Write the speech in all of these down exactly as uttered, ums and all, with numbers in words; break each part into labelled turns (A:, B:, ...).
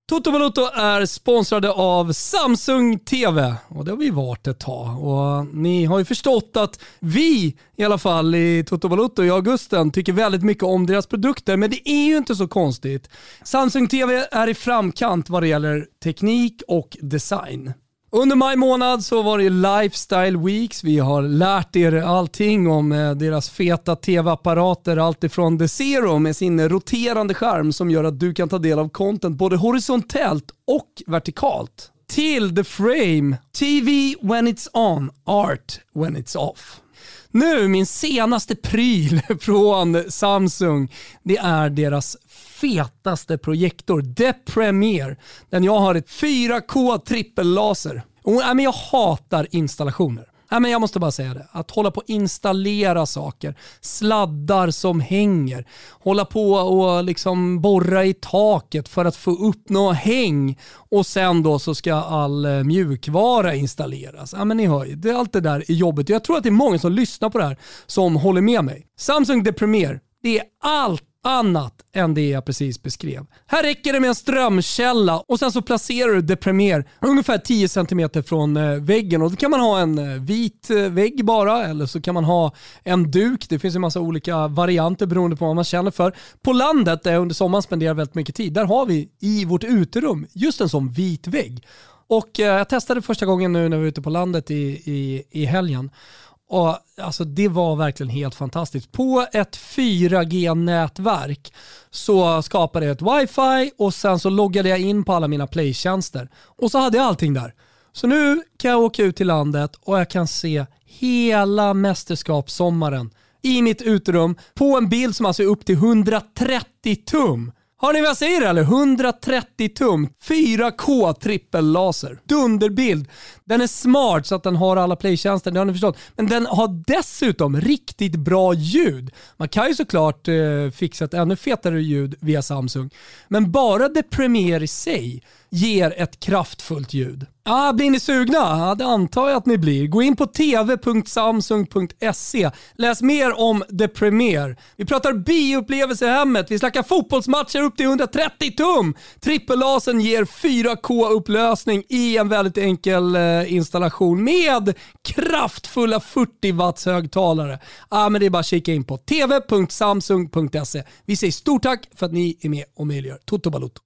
A: Toto Balotto är sponsrade av Samsung T V och det har vi varit ett tag. Och ni har ju förstått att vi i alla fall i Toto Balotto i augusten tycker väldigt mycket om deras produkter, men det är ju inte så konstigt. Samsung T V är i framkant vad det gäller teknik och design. Under maj månad så var det Lifestyle Weeks. Vi har lärt er allting om deras feta tv-apparater. Allt ifrån The Zero med sin roterande skärm som gör att du kan ta del av content både horisontellt och vertikalt. Till The Frame, T V when it's on, art when it's off. Nu, min senaste pryl från Samsung, det är deras fetaste projektor, The Premiere. Den jag har ett fyra K trippellaser. Och, äh, men jag hatar installationer. Äh, men jag måste bara säga det. Att hålla på att installera saker. Sladdar som hänger. Hålla på och liksom borra i taket för att få upp något häng. Och sen då så ska all mjukvara installeras. Äh, men ni hör ju, det, allt det där är jobbigt. Jag tror att det är många som lyssnar på det här som håller med mig. Samsung The Premiere, det är allt annat än det jag precis beskrev. Här räcker det med en strömkälla och sen så placerar du The Premiere ungefär tio centimeter från eh, väggen, och då kan man ha en eh, vit eh, vägg bara, eller så kan man ha en duk. Det finns en massa olika varianter beroende på vad man känner för. På landet där jag under sommaren spenderar väldigt mycket tid, där har vi i vårt uterum just en sån vit vägg. Och eh, jag testade första gången nu när vi var ute på landet i, i, i helgen. Och alltså det var verkligen helt fantastiskt. På ett fyra G-nätverk så skapade jag ett wifi och sen så loggade jag in på alla mina playtjänster. Och så hade jag allting där. Så nu kan jag åka ut till landet och jag kan se hela mästerskapssommaren i mitt uterum på en bild som alltså är upp till hundratrettio tum. Har ni vad jag säger eller? hundratrettio tum, fyra K trippellaser. Dunderbild. Den är smart så att den har alla playtjänster, det har ni förstått. Men den har dessutom riktigt bra ljud. Man kan ju såklart eh, fixa ett ännu fetare ljud via Samsung. Men bara det Premiere i sig ger ett kraftfullt ljud. Ah, blir ni sugna? Ja, det antar jag att ni blir. Gå in på t v punkt samsung punkt se. Läs mer om The Premiere. Vi pratar bioupplevelse i hemmet. Vi snackar fotbollsmatcher upp till hundratrettio tum. Trippellasen ger fyra K-upplösning i en väldigt enkel eh, installation med kraftfulla fyrtio watts högtalare. Ah, men det är bara att kika in på t v punkt samsung punkt se. Vi säger stort tack för att ni är med och möjliggör Toto Balotto.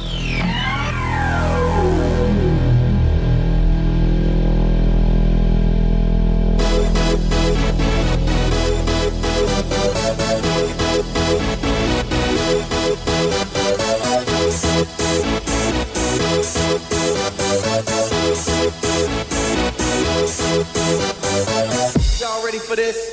B: Y'all ready for this?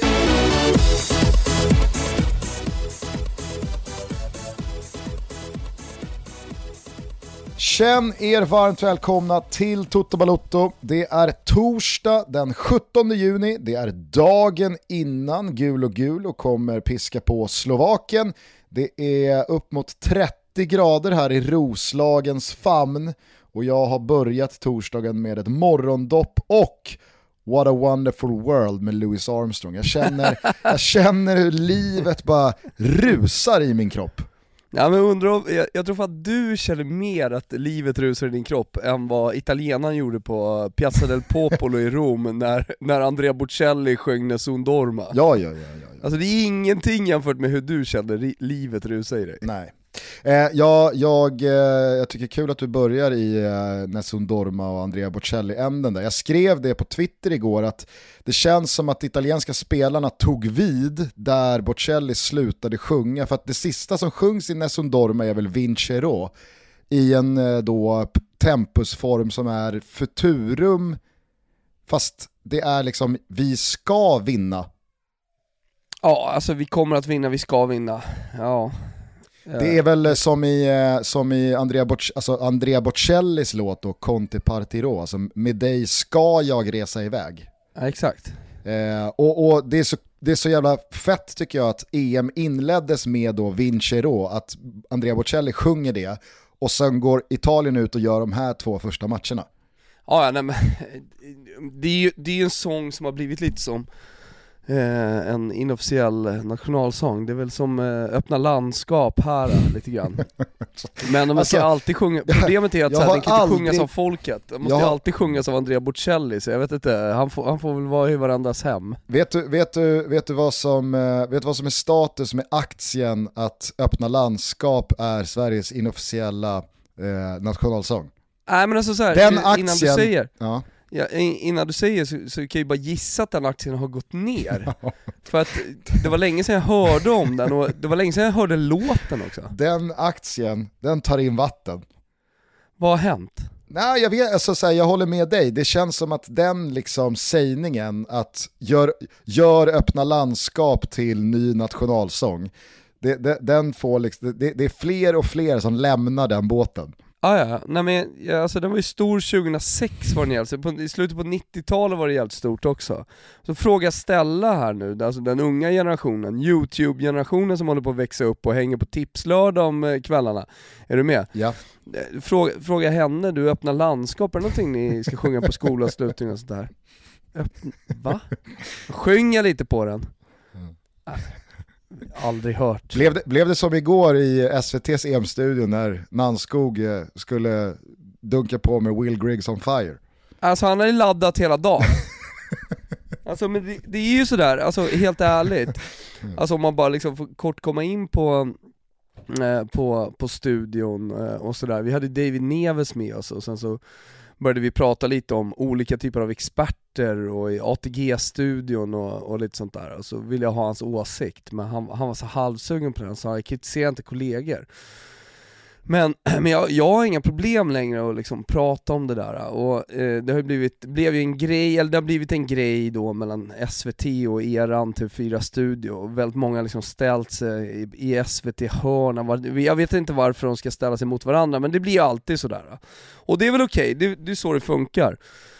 C: Känn er varmt välkomna till Toto Balotto. Det är torsdag den sjuttonde juni. Det är dagen innan gul och gul och kommer piska på Slovakien. Det är upp mot trettio grader här i Roslagens famn. Och jag har börjat torsdagen med ett morgondopp och What a Wonderful World med Louis Armstrong. Jag känner, jag känner hur livet bara rusar i min kropp.
D: Ja, men undrar om, jag, jag tror att du känner mer att livet rusar i din kropp än vad italienaren gjorde på Piazza del Popolo i Rom när, när Andrea Bocelli sjöng Nessun Dorma.
C: Ja, ja, ja, ja, ja.
D: Alltså det är ingenting jämfört med hur du känner livet rusar i dig.
C: Nej. Eh, ja, jag, eh, jag tycker kul att du börjar i eh, Nessun Dorma och Andrea Bocelli-änden där. Jag skrev det på Twitter igår att det känns som att italienska spelarna tog vid där Bocelli slutade sjunga, för att det sista som sjungs i Nessun Dorma är väl Vincero i en eh, då tempusform som är futurum, fast det är liksom vi ska vinna.
D: Ja, alltså vi kommer att vinna, vi ska vinna. Ja.
C: Det är väl som i, som i Andrea, Boc- alltså Andrea Bocellis låt då, Conte Partirò, alltså med dig ska jag resa iväg.
D: Ja, exakt.
C: Eh, och och det, är så, det är så jävla fett tycker jag att E M inleddes med då Vincero, att Andrea Bocelli sjunger det och sen går Italien ut och gör de här två första matcherna.
D: Ja, nej, men det är ju det är en sång som har blivit lite som eh, en inofficiell nationalsång. Det är väl som eh, öppna landskap här lite grann. Men de måste alltså, alltid sjunga. Problemet är att så här, den kan aldrig... inte sjungas av folket. Den måste har... alltid sjungas av Andrea Bocelli. Så jag vet inte, han får, han får väl vara i varandras hem.
C: Vet du, vet du, vet du, vad, som, vet du vad som är status med aktien att öppna landskap är Sveriges inofficiella eh, nationalsång?
D: Nej men alltså så här,
C: den
D: innan
C: aktien,
D: du säger
C: ja.
D: Ja, innan du säger så, så kan jag ju bara gissa att den aktien har gått ner. För att det var länge sedan jag hörde om den och det var länge sedan jag hörde låten också.
C: Den aktien, den tar in vatten.
D: Vad har hänt?
C: Nej, jag vet, alltså, så här, jag håller med dig. Det känns som att den liksom sägningen att gör, gör öppna landskap till ny nationalsång. Det, det, den får liksom, det, det är fler och fler som lämnar den båten.
D: Ah, ja, nej men ja, alltså den var ju stor tjugohundrasex var den jävligt, på, i slutet på nittiotalet var det jävligt stort också. Så fråga Stella här nu, alltså den unga generationen, YouTube-generationen som håller på att växa upp och hänger på tipslördag om kvällarna. Är du med?
C: Ja.
D: Fråga, fråga henne, du öppnar landskap, är det någonting ni ska sjunga på skolavslutning och sådär? Öppna, va? Sjunga lite på den. Mm. Aldrig hört.
C: Blev det, blev det som igår i S V T:s E M-studion när Nanskog skulle dunka på med Will Griggs on fire?
D: Alltså han har ju laddat hela dagen. Alltså men det, det är ju sådär, alltså helt ärligt. Alltså om man bara liksom får kort komma in på eh, på, på studion eh, och sådär. Vi hade David Neves med oss och sen så började vi prata lite om olika typer av experter och i A T G-studion och, och lite sånt där. Och så ville jag ha hans åsikt, men han, han var så halvsugen på den, så jag kritiserar inte kollegor. Men, men jag, jag har inga problem längre att liksom prata om det där. Och eh, det har blivit, blev ju en grej, eller det har blivit en grej då mellan S V T och eran T V fyra Studio. Och väldigt många liksom ställt sig i, i S V T-hörna. Jag vet inte varför de ska ställa sig mot varandra, men det blir alltid sådär. Och det är väl okej, okay. det, det är så det funkar.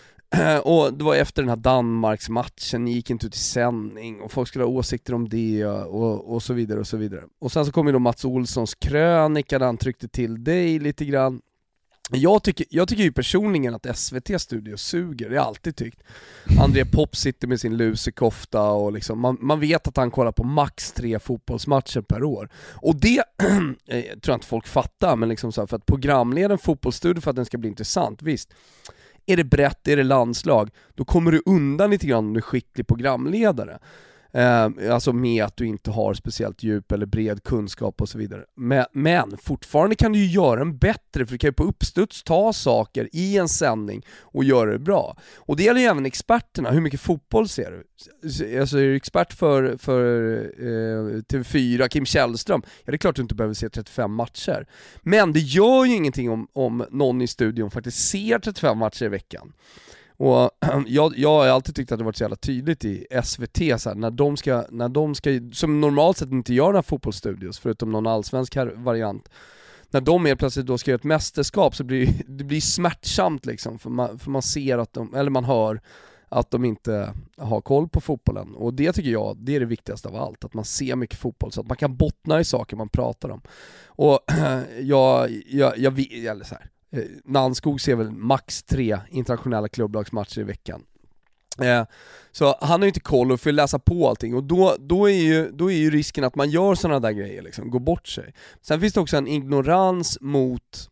D: Och det var efter den här Danmarks-matchen, ni gick inte ut i sändning och folk skulle ha åsikter om det och, och så vidare och så vidare. Och sen så kom ju då Mats Olssons krönika där han tryckte till dig lite grann. Jag tycker, jag tycker ju personligen att S V T-studio suger, det har jag alltid tyckt. André Pop sitter med sin lusekofta och liksom, man, man vet att han kollar på max tre fotbollsmatcher per år. Och det jag tror inte folk fattar, men liksom så här, för att programleda en fotbollsstudio för att den ska bli intressant, visst. Är det brett, är det landslag, då kommer du undan lite grann om du är skicklig programledare. Eh, alltså med att du inte har speciellt djup eller bred kunskap och så vidare. Men, men fortfarande kan du ju göra en bättre, för du kan ju på uppstuds ta saker i en sändning och göra det bra. Och det gäller ju även experterna. Hur mycket fotboll ser du? Alltså är du expert för, för eh, T V fyra, Kim Källström, ja det är klart du inte behöver se trettiofem matcher. Men det gör ju ingenting om, om någon i studion faktiskt ser trettiofem matcher i veckan. Och jag, jag har alltid tyckt att det varit så jävla tydligt i S V T så här, när de ska, när de ska, som normalt sett inte gör några fotbollsstudios förutom någon allsvensk variant, när de är plötsligt då ska göra ett mästerskap så blir det blir smärtsamt liksom, för man, för man ser att de, eller man hör att de inte har koll på fotbollen. Och det tycker jag, det är det viktigaste av allt, att man ser mycket fotboll så att man kan bottna i saker man pratar om. Och jag, jag, jag vill, eller så här, Nanskog ser väl max tre internationella klubblagsmatcher i veckan. Eh, så han har ju inte koll och får läsa på allting. Och då, då, är ju, då är ju risken att man gör sådana där grejer, liksom, går bort sig. Sen finns det också en ignorans mot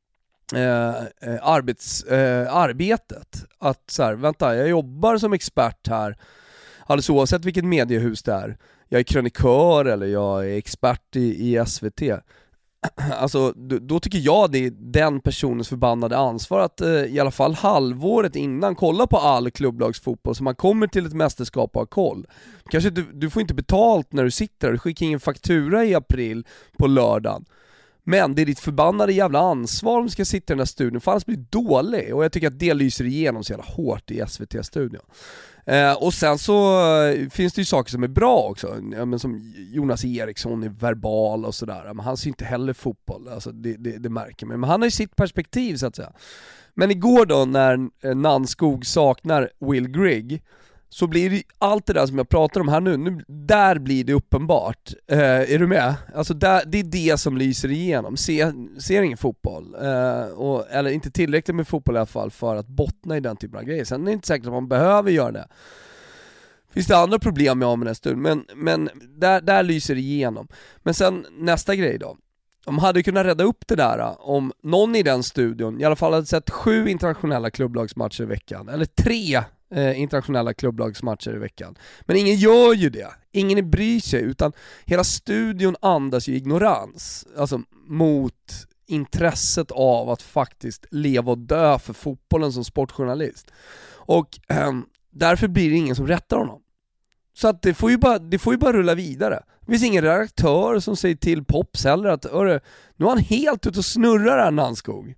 D: eh, arbets, eh, arbetet. Att så här, vänta, jag jobbar som expert här, alldeles oavsett vilket mediehus det är. Jag är krönikör eller jag är expert i, i S V T. Alltså, då tycker jag det är den personens förbannade ansvar att eh, i alla fall halvåret innan kolla på all klubblagsfotboll så man kommer till ett mästerskap och har koll. Kanske du, du får inte betalt när du sitter där, du skickar in faktura i april på lördagen. Men det är ditt förbannade jävla ansvar om du ska sitta i den här studion, för annars blir det dålig. Och jag tycker att det lyser igenom så jävla hårt i S V T-studion. Eh, och sen så eh, finns det ju saker som är bra också. Ja, men som Jonas Eriksson är verbal och sådär. Men han ser inte heller fotboll, alltså det, det, det märker man. Men han har ju sitt perspektiv så att säga. Men igår då när eh, Nanskog saknar Will Grigg, så blir det allt det där som jag pratar om här nu, nu där blir det uppenbart. Eh, är du med? Alltså där, det är det som lyser igenom. Se, ser ingen fotboll. Eh, och, eller inte tillräckligt med fotboll i alla fall för att bottna i den typen av grejer. Sen är det inte säkert att man behöver göra det. finns det andra problem jag har med den här studion, men, men där, där lyser det igenom. Men sen nästa grej då. De hade kunnat rädda upp det där om någon i den studion i alla fall hade sett sju internationella klubblagsmatcher i veckan, eller tre eh, internationella klubblagsmatcher i veckan. Men ingen gör ju det. Ingen bryr sig, utan hela studion andas ju ignorans. Alltså mot intresset av att faktiskt leva och dö för fotbollen som sportjournalist. Och eh, därför blir det ingen som rättar honom. Så att det får ju bara, det får ju bara rulla vidare. Det finns ingen redaktör som säger till Pops heller att nu är han helt ute och snurrar här Nannskog.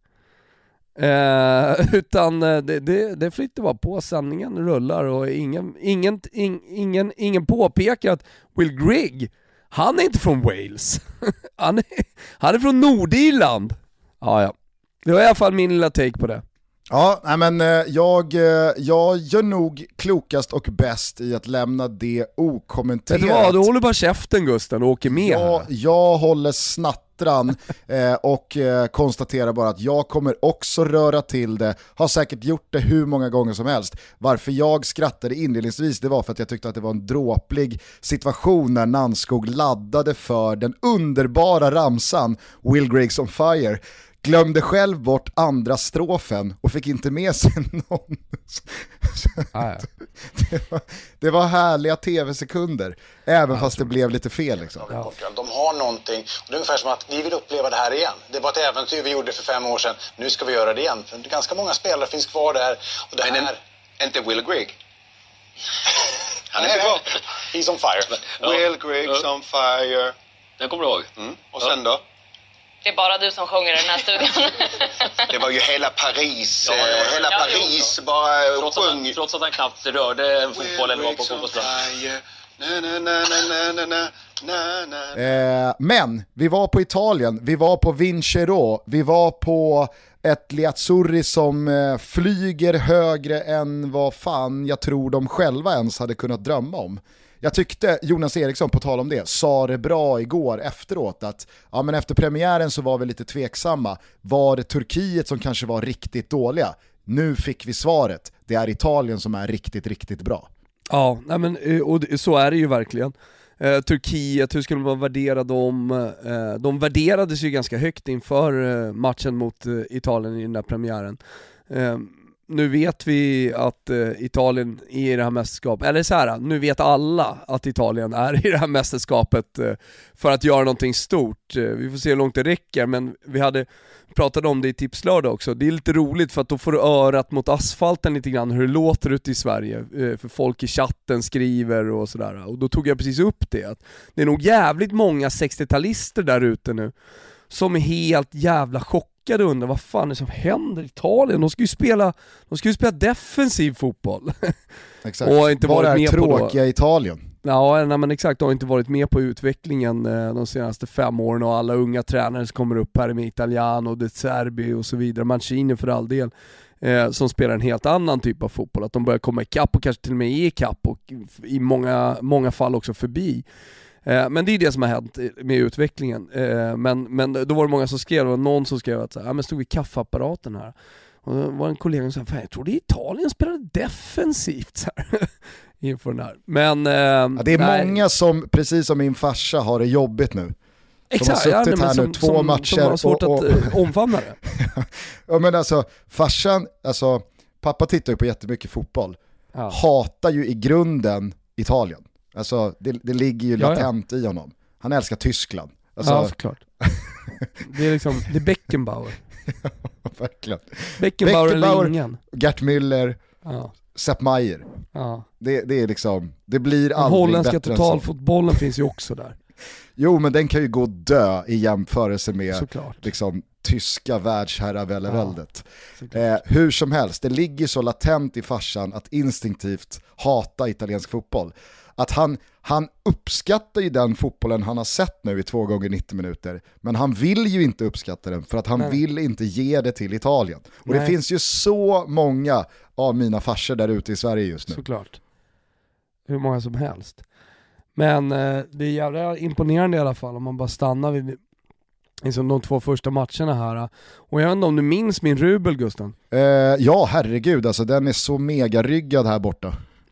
D: Eh, utan det, det, det flyttar bara på, sändningen rullar och ingen, ingen, ing, ingen, ingen påpekar att Will Grigg, han är inte från Wales. han, är, han är från Nordirland. Ja, ja. Det var i alla fall min lilla take på det.
C: Ja, nej men jag, jag gör nog klokast och bäst i att lämna det okommenterat.
D: Vet du vad, du håller bara käften Gusten och åker med.
C: Jag, jag håller snattran eh, och eh, konstaterar bara att jag kommer också röra till det. Har säkert gjort det hur många gånger som helst. Varför jag skrattade inledningsvis, det var för att jag tyckte att det var en dråplig situation när Nannskog laddade för den underbara ramsan Will Griggs on fire. Glömde själv bort andra strofen och fick inte med sig någon.
D: Ah, ja.
C: det, var, det var härliga tv-sekunder, även ah, fast det blev lite fel. Liksom.
E: Ja. De har någonting, det är ungefär som att vi vill uppleva det här igen. Det var ett äventyr vi gjorde för fem år sedan, nu ska vi göra det igen. För ganska många spelare finns kvar där. Och det
F: Men
E: här...
F: en, inte Will Grigg.
E: Han är kvar. He's on fire.
F: Ja. Will Griggs ja. on fire.
G: Den kommer du ihåg.
F: Mm. Och sen då?
H: Det är bara du som sjunger i den här studion.
F: Det var ju hela Paris.
G: Ja,
F: eh, hela
G: ja,
F: Paris
G: jo,
F: bara
G: trots
F: sjöng.
G: Att, trots att han knappt rörde en fotboll eller var på fotbollsplan.
C: Eh, men vi var på Italien, vi var på Vincero, vi var på ett Liazzurri som eh, flyger högre än vad fan jag tror de själva ens hade kunnat drömma om. Jag tyckte Jonas Eriksson, på tal om det, sa det bra igår efteråt att ja, men efter premiären så var vi lite tveksamma. Var det Turkiet som kanske var riktigt dåliga? Nu fick vi svaret. Det är Italien som är riktigt, riktigt bra.
D: Ja, nej men, och så är det ju verkligen. Eh, Turkiet, hur skulle man värdera dem? Eh, de värderades ju ganska högt inför eh, matchen mot eh, Italien i den där premiären. Eh, Nu vet vi att eh, Italien är i det här mästerskapet, eller så här, nu vet alla att Italien är i det här mästerskapet eh, för att göra någonting stort. Eh, vi får se hur långt det räcker, men vi hade pratat om det i Tipslördag också. Det är lite roligt för att då får du örat mot asfalten lite grann hur det låter ute i Sverige. Eh, för folk i chatten skriver och sådär. Och då tog jag precis upp det, att det är nog jävligt många sextiotalister där ute nu som är helt jävla chockade och undrar vad fan är det som händer i Italien. De ska ju spela, de ska ju spela defensiv fotboll.
C: Exakt.
D: Och inte
C: Vad
D: varit
C: är
D: med
C: tråkiga
D: på
C: Italien?
D: Ja, nej, men exakt, de har inte varit med på utvecklingen eh, de senaste fem åren och alla unga tränare som kommer upp här med Italiano, De Zerbi och så vidare, Mancini för all del, eh, som spelar en helt annan typ av fotboll. Att de börjar komma ikapp och kanske till och med är ikapp och i många, många fall också förbi. Men det är det som har hänt med utvecklingen. Men, men då var det många som skrev, och någon som skrev att ja, men stod i kaffeapparaten här. Och då var en kollega som sa, jag tror det är Italien spelade defensivt så här, inför den här. Men,
C: ja, det är
D: nej.
C: många som, precis som min farsa, har det jobbigt nu.
D: Exakt,
C: som har suttit
D: ja,
C: här
D: som,
C: nu två
D: som,
C: matcher.
D: som har svårt
C: och, och...
D: att omfamna det.
C: Ja, men alltså, farsan, alltså, pappa tittar ju på jättemycket fotboll. Ja. Hatar ju i grunden Italien. Alltså det, det ligger ju latent ja, ja. i honom. Han älskar Tyskland. Alltså...
D: Ja, såklart. Det är liksom, det är Beckenbauer.
C: Ja, verkligen.
D: Beckenbauer,
C: Beckenbauer
D: eller ingen.
C: Gert Müller,
D: ja.
C: Sepp Maier.
D: Ja.
C: Det, det är liksom, det blir
D: den
C: aldrig
D: holländska
C: bättre
D: totalfotbollen finns ju också där.
C: Jo, men den kan ju gå dö i jämförelse med
D: såklart.
C: Liksom tyska världsherraväldet. Ja, eh, hur som helst, det ligger så latent i farsan att instinktivt hata italiensk fotboll. Att han, han uppskattar ju den fotbollen han har sett nu i två gånger nittio minuter. Men han vill ju inte uppskatta den för att han Nej. vill inte ge det till Italien. Och Nej. det finns ju så många av mina farsor där ute i Sverige just nu.
D: Såklart. Hur många som helst. Men eh, det är jävla imponerande i alla fall om man bara stannar vid liksom de två första matcherna här. Och jag vet inte om du minns min rubel, Gusten?
C: Eh, ja, herregud. Alltså, den är så mega ryggad här borta.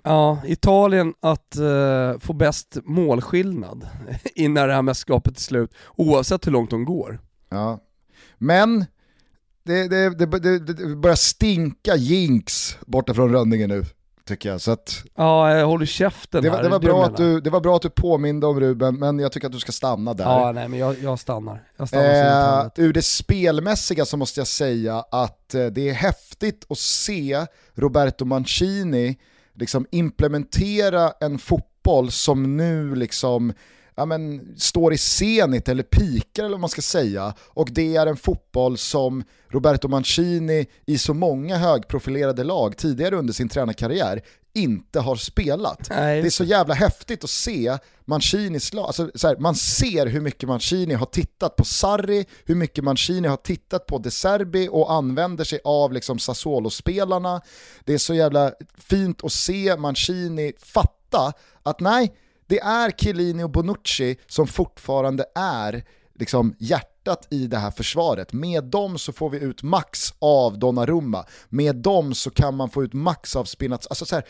D: Ja, Italien att uh, få bäst målskillnad innan det här mästerskapet är slut, oavsett hur långt de går.
C: Ja, men det, det, det, det, det börjar stinka jinx borta från Rönningen nu, tycker jag. Så att,
D: ja, jag håller käften
C: det,
D: här.
C: Det var,
D: det
C: bra att du, det var bra att du påminde om Ruben, men jag tycker att du ska stanna där.
D: Ja, nej, men jag, jag stannar. Jag stannar
C: eh, ur det spelmässiga så måste jag säga att eh, det är häftigt att se Roberto Mancini liksom implementera en fotboll som nu liksom ja, men, står i zenit eller pikar eller vad man ska säga, och det är en fotboll som Roberto Mancini i så många högprofilerade lag tidigare under sin tränarkarriär inte har spelat.
D: Nej,
C: det är så jävla häftigt att se Mancinis lag. Alltså, så här, man ser hur mycket Mancini har tittat på Sarri, hur mycket Mancini har tittat på De Serbi och använder sig av liksom Sassuolo-spelarna. Det är så jävla fint att se Mancini fatta att nej, det är Chiellini och Bonucci som fortfarande är liksom hjärtat i det här försvaret. Med dem så får vi ut max av Donnarumma. Med dem så kan man få ut max av Spinazzola. Alltså så här,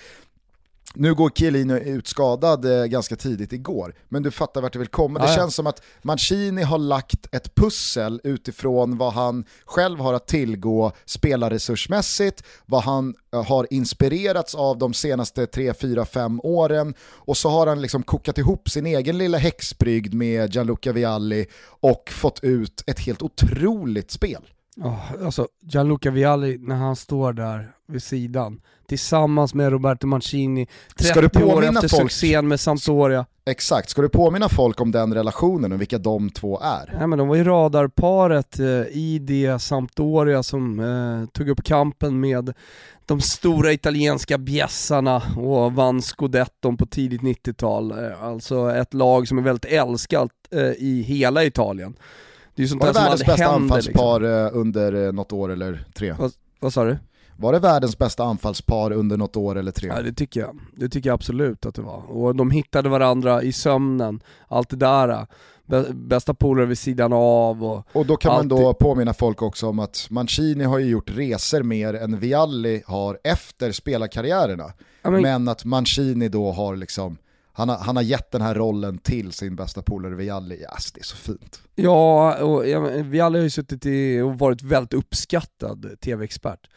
C: nu går Chiellini ut skadad eh, ganska tidigt igår, men du fattar vart det vill komma. Det
D: ja, ja.
C: känns som att Mancini har lagt ett pussel utifrån vad han själv har att tillgå spelarresursmässigt, vad han eh, har inspirerats av de senaste tre, fyra, fem åren, och så har han liksom kokat ihop sin egen lilla häxbrygd med Gianluca Vialli och fått ut ett helt otroligt spel.
D: Oh, alltså Gianluca Vialli när han står där vid sidan tillsammans med Roberto Mancini trettio år efter folk... succén med Sampdoria.
C: Exakt, ska du påminna folk om den relationen och vilka de två är?
D: Ja, men de var ju radarparet eh, i det Sampdoria som eh, tog upp kampen med de stora italienska bjässarna och vann Scudetton på tidigt nittiotal. Eh, alltså ett lag som är väldigt älskat eh, i hela Italien. Det är ju sånt
C: var det världens bästa
D: händer,
C: anfallspar
D: liksom.
C: under något år eller tre?
D: Vad, vad sa du?
C: Var det världens bästa anfallspar under något år eller tre?
D: Ja, det tycker jag. Det tycker jag absolut att det var. Och de hittade varandra i sömnen, allt det där. Bästa polare vid sidan av. Och,
C: och då kan
D: alltid...
C: man då påminna folk också om att Mancini har ju gjort resor mer än Vialli har efter spelarkarriärerna. Ja, men... men att Mancini då har liksom Han har, han har gett den här rollen till sin bästa polare Vialli. Yes, det är så fint.
D: Ja, och ja, Vialli har ju suttit i och varit väldigt uppskattad tv-expert.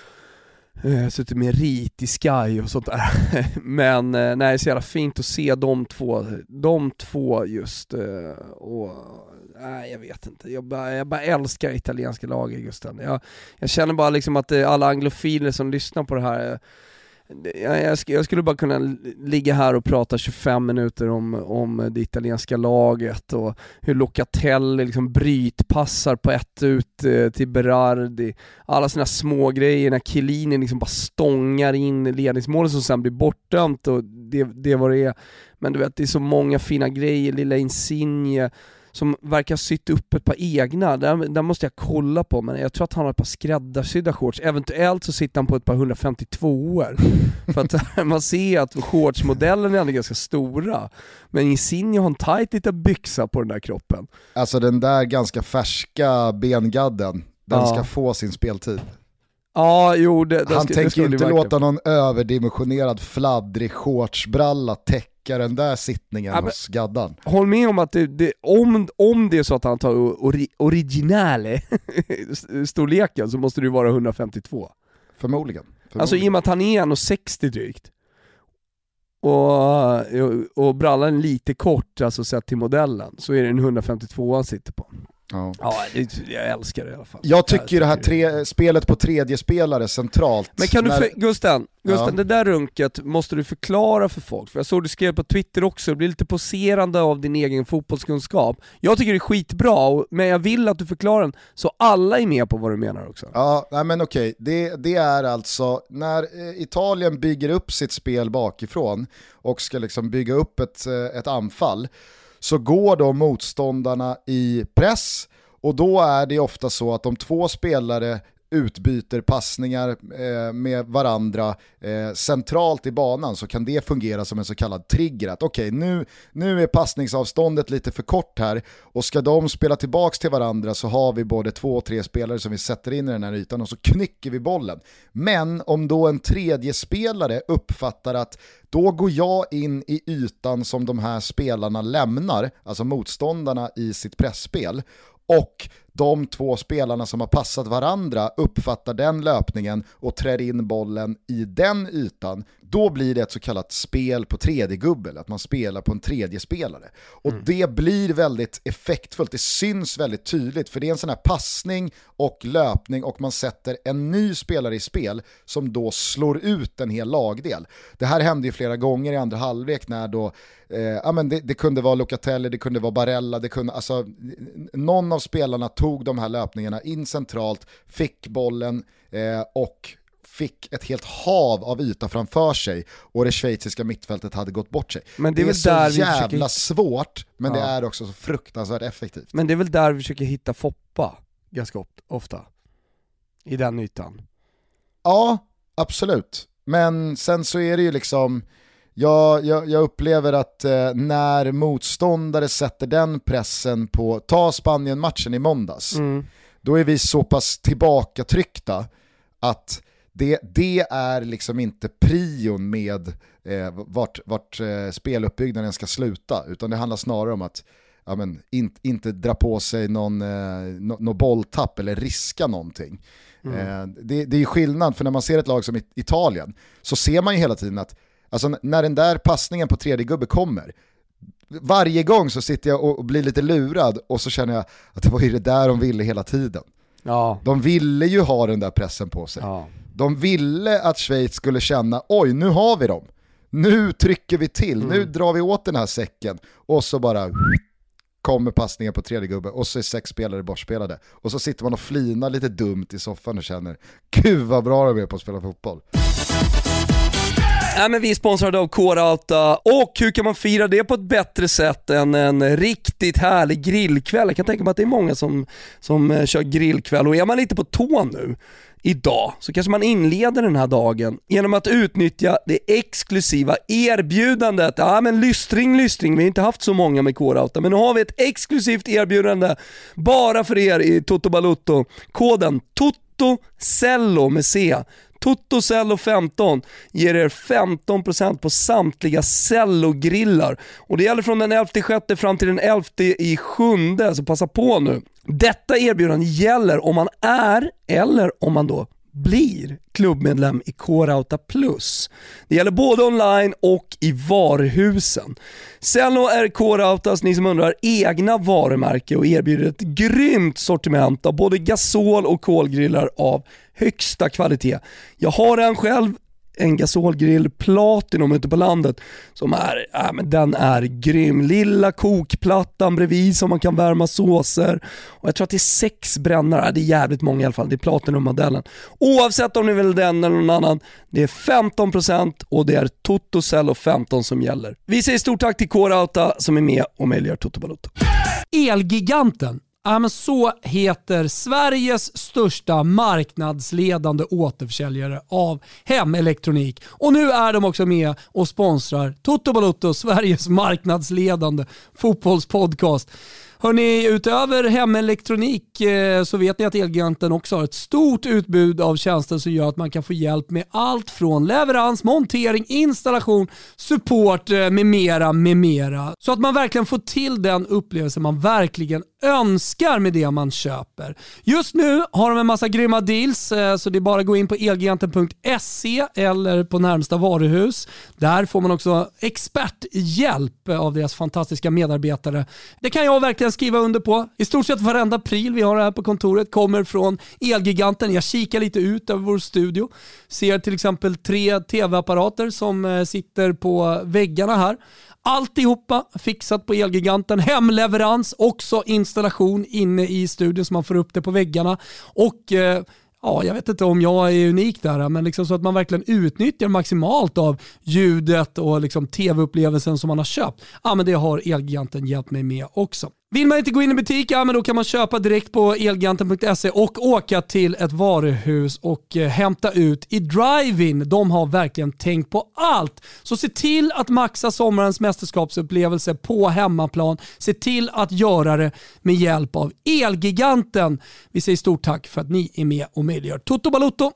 D: Uh, suttit med rit i Sky och sånt där. Men uh, nej, det är så jävla fint att se de två, de två just. Uh, och nej, jag vet inte. Jag bara, jag bara älskar italienska lag i Gusten. Jag, jag känner bara liksom att uh, alla anglofiler som lyssnar på det här... Uh, Jag, jag skulle bara kunna ligga här och prata tjugofem minuter om, om det italienska laget och hur Locatelli liksom brytpassar på ett ut eh, till Berardi. Alla såna små grejer när Chiellini liksom bara stångar in ledningsmålet som sen blir bortdömt och det, det var det är. Men du vet, det är så många fina grejer, lilla Insigne som verkar sitta upp ett par egna. Där, där måste jag kolla på, men jag tror att han har ett par skräddarsydda shorts. Eventuellt så sitter han på ett par hundrafemtiotvåor. För att man ser att shortsmodellen är ganska stora. Men Insigne har en tight liten byxa på den där kroppen.
C: Alltså den där ganska färska bengadden, den
D: ja.
C: ska få sin speltid.
D: Ja, jo, det, det
C: han
D: ska,
C: tänker
D: det
C: inte låta någon överdimensionerad fladdrig shortsbralla täcka den där sittningen ja, hos gaddan.
D: Håll med om att det, det, om, om det är så att han tar ori, originale storleken så måste det ju vara hundrafemtiotvå.
C: Förmodligen. Förmodligen.
D: Alltså i och med att han är en komma sextio drygt. Och, och brallan är lite kort, alltså sett till modellen, så är det en hundrafemtiotvå han sitter på.
C: Ja,
D: ja det, jag älskar det i alla fall.
C: Jag tycker jag det här tre, spelet på tredje spelare centralt.
D: Men kan du,
C: när...
D: för, Gusten, Gusten
C: ja.
D: det där runket måste du förklara för folk. För jag såg du skrev på Twitter också, det blir lite poserande av din egen fotbollskunskap. Jag tycker det är skitbra, men jag vill att du förklarar den så alla är med på vad du menar också.
C: Ja, nej men okej. Det, det är alltså, när Italien bygger upp sitt spel bakifrån och ska liksom bygga upp ett, ett anfall, så går då motståndarna i press och då är det ofta så att om två spelare utbyter passningar eh, med varandra eh, centralt i banan, så kan det fungera som en så kallad trigger. Att okej, okay, nu, nu är passningsavståndet lite för kort här, och ska de spela tillbaks till varandra så har vi både två och tre spelare som vi sätter in i den här ytan och så knycker vi bollen. Men om då en tredje spelare uppfattar att då går jag in i ytan som de här spelarna lämnar, alltså motståndarna i sitt pressspel, och de två spelarna som har passat varandra uppfattar den löpningen och trär in bollen i den ytan, då blir det ett så kallat spel på tredje gubbel, att man spelar på en tredje spelare. Och mm. det blir väldigt effektfullt, det syns väldigt tydligt, för det är en sån här passning och löpning och man sätter en ny spelare i spel som då slår ut en hel lagdel. Det här hände ju flera gånger i andra halvlek när då eh, ja, men det, det kunde vara Locatelli, det kunde vara Barella, det kunde, alltså, någon av spelarna tog de här löpningarna in centralt, fick bollen eh, och fick ett helt hav av yta framför sig, och det schweiziska mittfältet hade gått bort sig. Men det är, det är så där jävla försöker... svårt, men ja. det är också så fruktansvärt effektivt.
D: Men det är väl där vi försöker hitta Foppa ganska ofta, i den ytan.
C: Ja, absolut. Men sen så är det ju liksom, jag, jag, jag upplever att eh, när motståndare sätter den pressen på, ta Spanien-matchen i måndags, mm. då är vi så pass tillbakatryckta att Det, det är liksom inte prion med eh, vart, vart eh, speluppbyggnaden ska sluta, utan det handlar snarare om att ja, men, in, inte dra på sig någon, eh, no, någon bolltapp eller riska någonting. Mm. Eh, det, det är ju skillnad, för när man ser ett lag som Italien så ser man ju hela tiden att alltså, när den där passningen på tredje gubbe kommer, varje gång så sitter jag och, och blir lite lurad, och så känner jag att det var ju det där de ville hela tiden. Ja. De ville ju ha den där pressen på sig. Ja. De ville att Schweiz skulle känna, oj, nu har vi dem. Nu trycker vi till, mm. nu drar vi åt den här säcken. Och så bara kommer passningen på tredje gubbe, och så är sex spelare bortspelade. Och så sitter man och flinar lite dumt i soffan och känner, gud vad bra de är på att spela fotboll.
D: Ja, men vi är sponsrade av K-Rauta, och hur kan man fira det på ett bättre sätt än en riktigt härlig grillkväll? Jag kan tänka mig att det är många som, som kör grillkväll, och är man lite på tå nu idag så kanske man inleder den här dagen genom att utnyttja det exklusiva erbjudandet. Ja, men lystring, lystring, vi har inte haft så många med K-Rauta, men nu har vi ett exklusivt erbjudande bara för er i Toto Balutto. Koden TOTOCELLO med C, TOTOCELLO femton, ger er femton procent på samtliga Cello-grillar, och det gäller från den elfte sjätte fram till den elfte i sjunde, så passa på nu. Detta erbjudande gäller om man är eller om man då blir klubbmedlem i K-Rauta Plus. Det gäller både online och i varuhusen. Cello är K-Rautas, ni som undrar, egna varumärke och erbjuder ett grymt sortiment av både gasol- och kolgrillar av högsta kvalitet. Jag har en själv, en gasolgrill Platinum ute på landet, som är, äh, men den är grym. Lilla kokplattan bredvid som man kan värma såser, och jag tror att det är sex brännare, det är jävligt många i alla fall, det är Platinum-modellen. Oavsett om ni vill den eller någon annan, det är femton procent, och det är TOTOCELLO femton som gäller. Vi säger stort tack till K-Rauta som är med och möjliggör Toto Balutto.
A: Elgiganten. Ja, men så heter Sveriges största marknadsledande återförsäljare av hemelektronik. Och nu är de också med och sponsrar Toto Balutto, Sveriges marknadsledande fotbollspodcast. Hörrni, utöver hemelektronik eh, så vet ni att Elgiganten också har ett stort utbud av tjänster som gör att man kan få hjälp med allt från leverans, montering, installation, support eh, med mera, med mera. Så att man verkligen får till den upplevelse man verkligen önskar med det man köper. Just nu har de en massa grymma deals, eh, så det är bara att gå in på elgiganten punkt se eller på närmsta varuhus. Där får man också experthjälp av deras fantastiska medarbetare. Det kan jag verkligen skriva under på. I stort sett varenda pryl vi har här på kontoret kommer från Elgiganten. Jag kikar lite ut över vår studio. Ser till exempel tre tv-apparater som sitter på väggarna här. Alltihopa fixat på Elgiganten. Hemleverans, också installation inne i studion så man får upp det på väggarna. Och eh, ja, jag vet inte om jag är unik där, men liksom så att man verkligen utnyttjar maximalt av ljudet och liksom tv-upplevelsen som man har köpt. Ja, men det har Elgiganten hjälpt mig med också. Vill man inte gå in i butik, ja, men då kan man köpa direkt på elgiganten punkt se och åka till ett varuhus och eh, hämta ut i drive-in. De har verkligen tänkt på allt. Så se till att maxa sommarens mästerskapsupplevelse på hemmaplan. Se till att göra det med hjälp av Elgiganten. Vi säger stort tack för att ni är med och möjliggör Toto Balotto.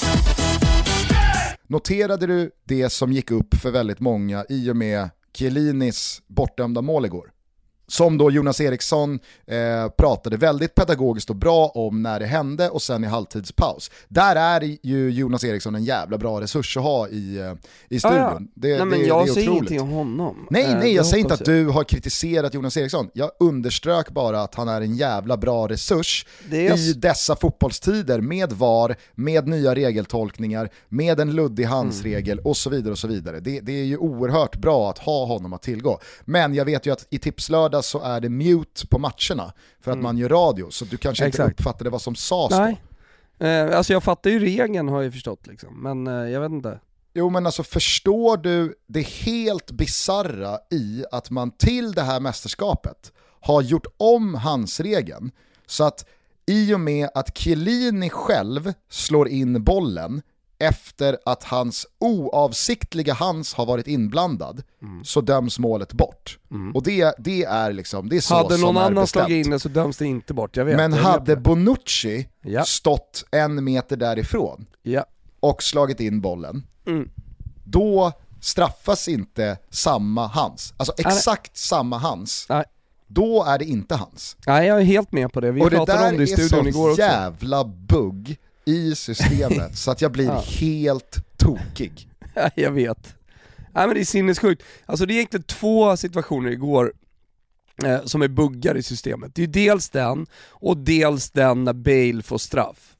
C: Noterade du det som gick upp för väldigt många i och med Chiellinis bortdömda mål igår? Som då Jonas Eriksson eh, pratade väldigt pedagogiskt och bra om när det hände och sen i halvtidspaus. Där är ju Jonas Eriksson en jävla bra resurs att ha i, i studion.
D: Ja, ja.
C: Det,
D: nej, men
C: det,
D: jag
C: det är
D: säger
C: otroligt.
D: ingenting om honom.
C: Nej,
D: eh,
C: nej jag säger inte att
D: jag.
C: du har kritiserat Jonas Eriksson. Jag underströk bara att han är en jävla bra resurs
D: är...
C: i dessa fotbollstider med V A R, med nya regeltolkningar, med en luddig handsregel mm. och så vidare och så vidare. Det, det är ju oerhört bra att ha honom att tillgå. Men jag vet ju att i Tipslördag så är det mute på matcherna för att mm. man gör radio, så du kanske
D: Exakt.
C: inte uppfattade vad som sades.
D: Nej. då. Eh, alltså jag fattar ju regeln, har jag förstått liksom, men eh, jag vet inte.
C: Jo, men alltså förstår du det helt bizarra i att man till det här mästerskapet har gjort om handsregeln så att i och med att Chiellini själv slår in bollen efter att hans oavsiktliga hands har varit inblandad mm. så döms målet bort. Mm. Och det, det är liksom det är så
D: hade någon
C: som
D: annan
C: är bestämt.
D: slagit in det så döms det inte bort, jag vet.
C: Men
D: jag
C: hade
D: vet
C: Bonucci
D: ja.
C: stått en meter därifrån
D: ja.
C: och slagit in bollen
D: mm.
C: då straffas inte samma hands. Alltså exakt Nej. samma hands.
D: Nej.
C: Då är det inte hans.
D: Nej, jag är helt med på det. Vi
C: och
D: pratade
C: det
D: om det i studion igår också.
C: Och det där är så jävla bugg i systemet så att jag blir ja. helt tokig.
D: Jag vet. Nej, men det är sinnessjukt. Alltså det är egentligen två situationer igår eh, som är buggar i systemet. Det är dels den och dels den när Bale får straff.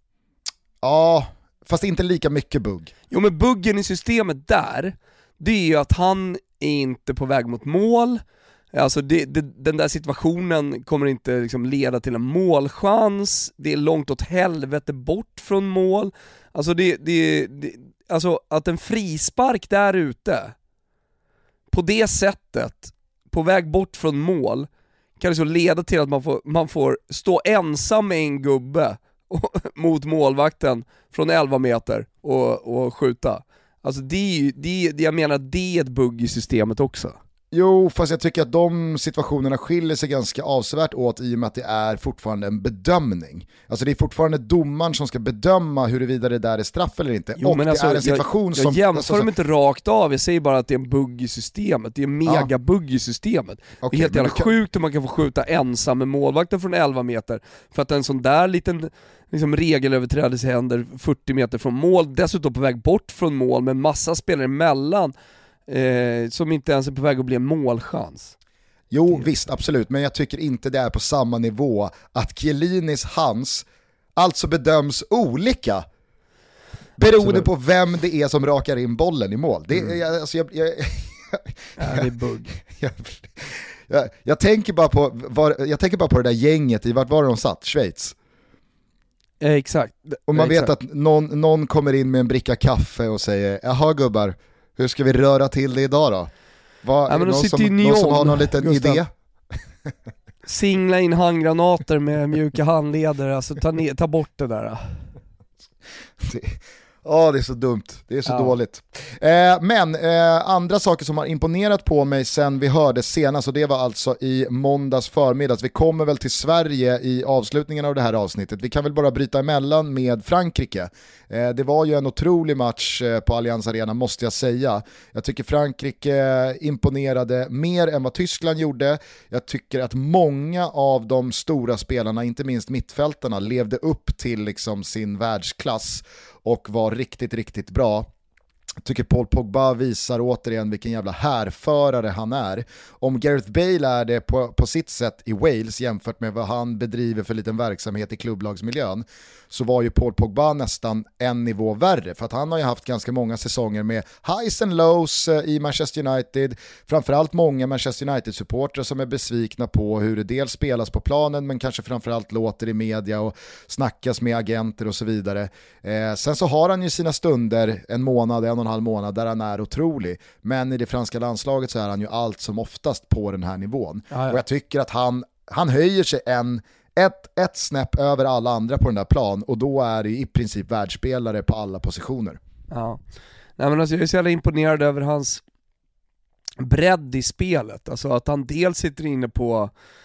C: Ja, fast inte lika mycket bugg.
D: Jo, men buggen i systemet där, det är ju att han är inte på väg mot mål. Alltså det, det, den där situationen kommer inte liksom leda till en målchans. Det är långt åt helvete bort från mål. Alltså det, det, det alltså att en frispark där ute på det sättet, på väg bort från mål, kan liksom leda till att man får, man får stå ensam med en gubbe och, mot målvakten från elva meter och, och skjuta. Alltså det är ju, det, det jag menar, det är ett bugg i systemet också.
C: Jo, fast jag tycker att de situationerna skiljer sig ganska avsevärt åt i och med att det är fortfarande en bedömning. Alltså det är fortfarande domaren som ska bedöma huruvida det där är straff eller inte.
D: Jo,
C: och
D: men
C: det
D: alltså,
C: är en situation
D: jag,
C: som...
D: Jag jämför
C: alltså,
D: dem inte rakt av, jag säger bara att det är en bugg i systemet. Det är en mega
C: ja.
D: bugg i systemet.
C: Okay,
D: det är helt jävla
C: kan...
D: sjukt hur man kan få skjuta ensam med målvakten från elva meter. För att en sån där liten liksom, regelöverträdelse händer fyrtio meter från mål, dessutom på väg bort från mål med massa spelare emellan. Eh, som inte ens är på väg att bli en målchans.
C: Jo, det... visst, absolut. Men jag tycker inte det är på samma nivå att Chiellinis hands alltså bedöms olika beroende absolut. på vem det är som rakar in bollen i mål. Det, mm. jag, alltså, jag, jag,
D: ja, det är bugg.
C: jag, jag, jag, tänker bara på, var, jag tänker bara på det där gänget i vart var de satt? Schweiz.
D: Eh, exakt.
C: Och man
D: eh,
C: vet
D: exakt.
C: att någon, någon kommer in med en bricka kaffe och säger, jaha gubbar, hur ska vi röra till det idag då? Var,
D: ja, men
C: någon, som,
D: Nyon,
C: någon som har någon liten Gustav. idé?
D: Singla in handgranater med mjuka handleder, alltså ta, ner, ta bort det där.
C: Ja, oh, det är så dumt. Det är så ja. dåligt. Eh, men eh, andra saker som har imponerat på mig sen vi hörde senast, och det var alltså i måndags förmiddags. Vi kommer väl till Sverige i avslutningen av det här avsnittet. Vi kan väl bara bryta emellan med Frankrike. Eh, det var ju en otrolig match eh, på Allianz Arena, måste jag säga. Jag tycker Frankrike imponerade mer än vad Tyskland gjorde. Jag tycker att många av de stora spelarna, inte minst mittfältarna, levde upp till liksom sin världsklass och var riktigt, riktigt bra. Jag tycker Paul Pogba visar återigen vilken jävla härförare han är. Om Gareth Bale är det på, på sitt sätt i Wales jämfört med vad han bedriver för liten verksamhet i klubblagsmiljön, så var ju Paul Pogba nästan en nivå värre, för att han har ju haft ganska många säsonger med highs and lows i Manchester United, framförallt många Manchester United-supportrar som är besvikna på hur det dels spelas på planen men kanske framförallt låter i media och snackas med agenter och så vidare. Eh, sen så har han ju sina stunder, en månad, en och en halv månad där han är otrolig, men i det franska landslaget så är han ju allt som oftast på den här nivån. Ja, ja. Och jag tycker att han han höjer sig en, ett, ett snäpp över alla andra på den där plan, och då är det i princip världsspelare på alla positioner.
D: Ja. Nej, men alltså, jag är så jävla imponerad över hans bredd i spelet. Alltså att han dels sitter inne på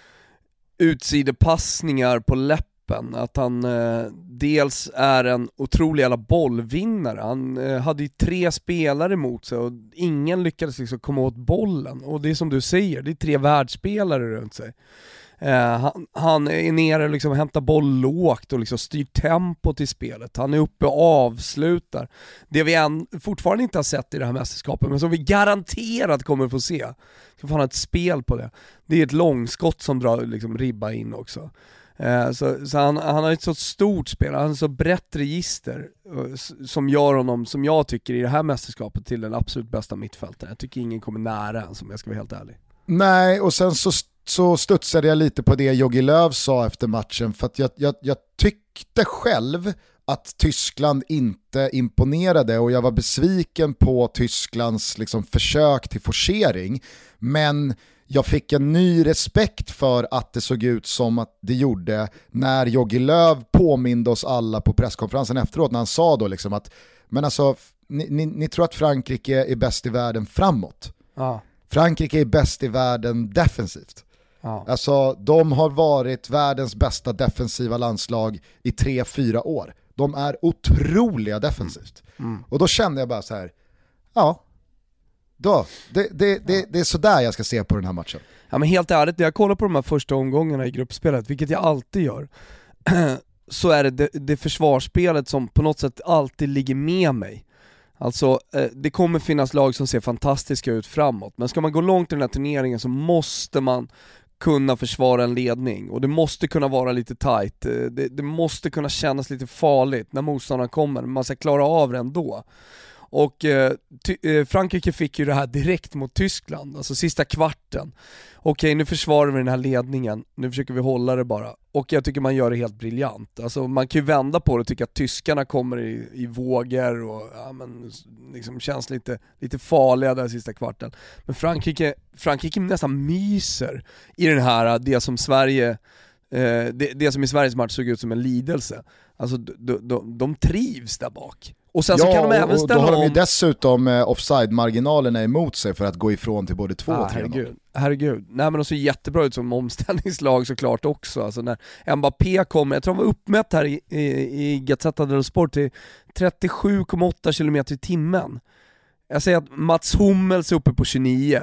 D: utsidepassningar på läppen, att han eh, dels är en otrolig jävla bollvinnare. Han eh, hade ju tre spelare emot sig och ingen lyckades liksom komma åt bollen, och det är som du säger, det är tre världsspelare runt sig. Uh, han, han är nere och liksom hämtar boll lågt och liksom styr tempot i spelet. Han är uppe och avslutar. Det vi än, fortfarande inte har sett i det här mästerskapet, men som vi garanterat kommer få se. Så får han ett spel på det. Det är ett långskott som drar liksom ribba in också. Uh, så så han, han har ett så stort spel, han har ett så brett register uh, som gör honom, som jag tycker, i det här mästerskapet till den absolut bästa mittfältaren. Jag tycker ingen kommer nära än, som jag ska vara helt ärlig.
C: Nej, och sen så så studsade jag lite på det Jogi Löw sa efter matchen, för att jag, jag, jag tyckte själv att Tyskland inte imponerade, och jag var besviken på Tysklands liksom försök till forcering, men jag fick en ny respekt för att det såg ut som att det gjorde när Jogi Löw påminde oss alla på presskonferensen efteråt, när han sa då liksom att men alltså, ni, ni, ni tror att Frankrike är bäst i världen framåt.
D: Ja.
C: Frankrike är bäst i världen defensivt.
D: Ja.
C: Alltså, de har varit världens bästa defensiva landslag i tre, fyra år. De är otroliga defensivt. Mm. Mm. Och då kände jag bara så här, ja, då, det, det, det, det är sådär jag ska se på den här matchen.
D: Ja, men helt ärligt, när jag kollar på de här första omgångarna i gruppspelet, vilket jag alltid gör, så är det, det det försvarsspelet som på något sätt alltid ligger med mig. Alltså, eh, det kommer finnas lag som ser fantastiska ut framåt, men ska man gå långt i den här turneringen så måste man kunna försvara en ledning, och det måste kunna vara lite tight. Det, det måste kunna kännas lite farligt när motståndaren kommer, men man ska klara av det ändå. Och eh, ty- eh, Frankrike fick ju det här direkt mot Tyskland, alltså sista kvarten. Okej, nu försvarar vi den här ledningen, nu försöker vi hålla det bara. Och jag tycker man gör det helt briljant. Alltså man kan ju vända på det och tycka att tyskarna kommer i, i vågor och ja, men, liksom känns lite, lite farliga där sista kvarten. Men Frankrike, Frankrike nästan myser i den här, det som Sverige, eh, det, det som i Sveriges match såg ut som en lidelse. Alltså de, de, de trivs där bak. Och sen
C: ja,
D: så kan de även ställa
C: och då har de ju
D: om...
C: dessutom eh, offside-marginalerna emot sig för att gå ifrån till både två
D: ah,
C: och tre.
D: Herregud, herregud. Nej, men de ser jättebra ut som omställningslag såklart också. Alltså när Mbappé kommer, jag tror han var uppmätt här i, i, i Gazzetta dello Sport till trettiosju komma åtta kilometer i timmen. Jag säger att Mats Hummels är uppe på tjugonio.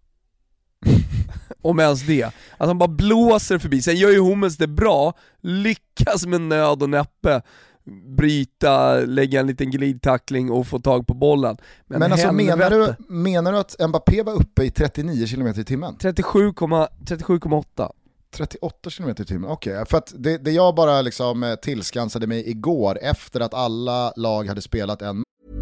D: Om ens det. Alltså han bara blåser förbi. Sen gör ju Hummels det bra, lyckas med nöd och näppe bryta, lägga en liten glidtackling och få tag på bollen. Men,
C: Men alltså menar du, menar du att Mbappé var uppe i trettionio kilometer i timmen?
D: trettiosju komma åtta.
C: trettioåtta kilometer i timmen, okej. Okay. För att det, det jag bara liksom tillskansade mig igår efter att alla lag hade spelat en.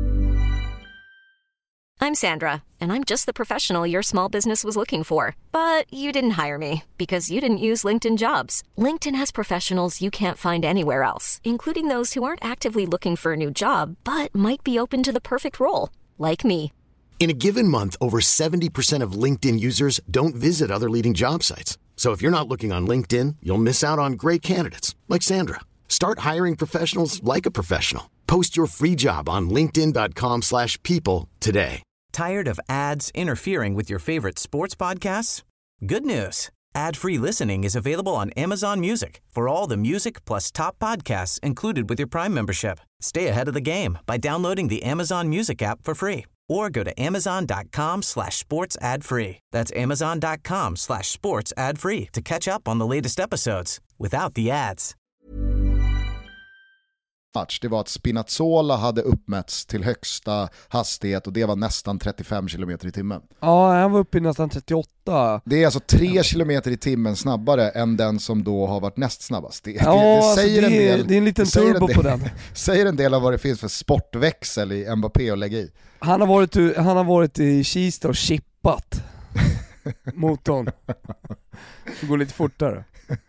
I: I'm Sandra, and I'm just the professional your small business was looking for. But you didn't hire me because you didn't use LinkedIn Jobs. LinkedIn has professionals you can't find anywhere else, including those who aren't actively looking for a new job, but might be open to the perfect role, like me.
J: In a given month, over seventy percent of LinkedIn users don't visit other leading job sites. So if you're not looking on LinkedIn, you'll miss out on great candidates, like Sandra. Start hiring professionals like a professional. Post your free job on linkedin dot com slash people today.
K: Tired of ads interfering with your favorite sports podcasts? Good news. Ad-free listening is available on Amazon Music for all the music plus top podcasts included with your Prime membership. Stay ahead of the game by downloading the Amazon Music app for free or go to amazon dot com slash sports ad free. That's amazon dot com slash sports ad free to catch up on the latest episodes without the ads.
C: Det var att Spinazzola hade uppmätts till högsta hastighet och det var nästan trettiofem kilometer i timmen.
D: Ja, han var uppe i nästan trettioåtta.
C: Det är alltså tre kilometer i timmen snabbare än den som då har varit näst snabbast. Det,
D: ja,
C: det, det
D: alltså
C: säger
D: det,
C: en del,
D: det är en liten turbo
C: del,
D: på den.
C: Säger en del av vad det finns för sportväxel i Mbappé att lägga i.
D: Han har varit, han har varit i Kista och chippat motorn. Det går lite fortare.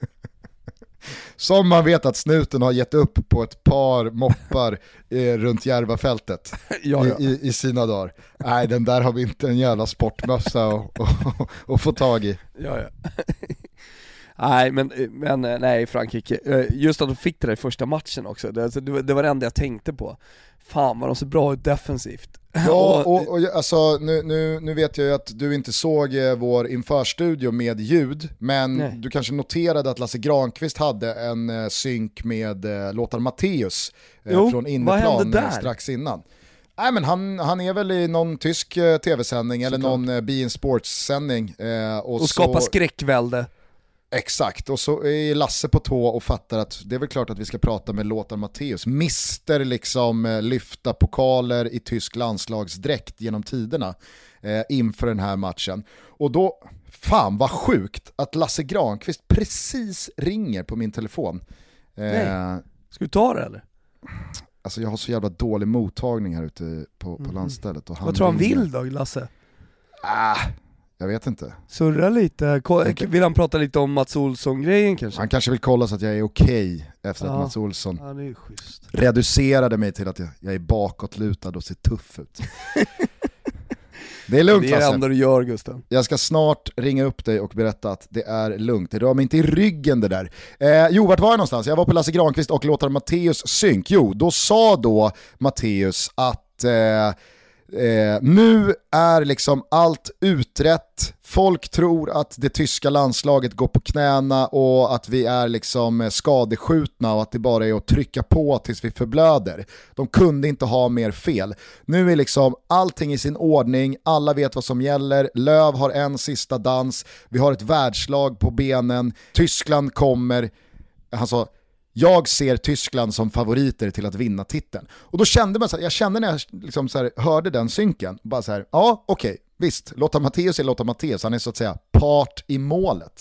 C: Som man vet att snuten har gett upp på ett par moppar eh, runt Järvafältet
D: ja, ja.
C: I, i, i sina dagar. Nej, den där har vi inte en jävla sportmössa att få tag i.
D: Ja, ja. Nej men, men nej Frankrike, just att de fick det där i första matchen också, det, det, var, det var det enda jag tänkte på. Fan vad de så bra ut defensivt.
C: Ja, och, och alltså, nu, nu, nu vet jag ju att du inte såg vår införstudio med ljud, men nej. Du kanske noterade att Lasse Granqvist hade en uh, synk med uh, Lothar Matthäus uh, jo, från inneplan strax innan. Nej, men han, han är väl i någon tysk uh, tv-sändning eller någon uh, Be In Sports-sändning. Uh, och
D: och skapa
C: så...
D: skräckvälde.
C: Exakt, och så är Lasse på tå och fattar att det är väl klart att vi ska prata med Lothar Matthäus. Mister liksom lyfta pokaler i tysk landslagsdräkt genom tiderna eh, inför den här matchen. Och då, fan vad sjukt att Lasse Granqvist precis ringer på min telefon. Eh,
D: Nej. Ska du ta det eller?
C: Alltså jag har så jävla dålig mottagning här ute på, på mm. landstället. Och han
D: vad tror han
C: ringer.
D: vill då, Lasse?
C: Ah... Jag vet inte.
D: Surra lite. Vill han prata lite om Mats Olsson-grejen kanske?
C: Han kanske vill kolla så att jag är okej efter ja. att Mats Olsson
D: ja, det är schysst.
C: reducerade mig till att jag, jag är bakåtlutad och ser tuff ut. Det är lugnt,
D: det är det enda du gör, Gustav.
C: Jag ska snart ringa upp dig och berätta att det är lugnt. Det rör mig inte i ryggen det där. Eh, jo, vart var jag någonstans? Jag var på Lasse Granqvist och Lothar Matthäus synk. Jo, då sa då Matthäus att... Eh, Eh, nu är liksom allt utrett. Folk tror att det tyska landslaget går på knäna och att vi är liksom skadeskjutna och att det bara är att trycka på tills vi förblöder. De kunde inte ha mer fel. Nu är liksom allting i sin ordning, alla vet vad som gäller. Löv har en sista dans, vi har ett världslag på benen, Tyskland kommer, han sa, jag ser Tyskland som favoriter till att vinna titeln. Och då kände man så här, jag kände när jag liksom så här, hörde den synken, bara så här, ja okej, okay, visst, Lothar Matthäus är Lothar Matthäus, han är så att säga part i målet.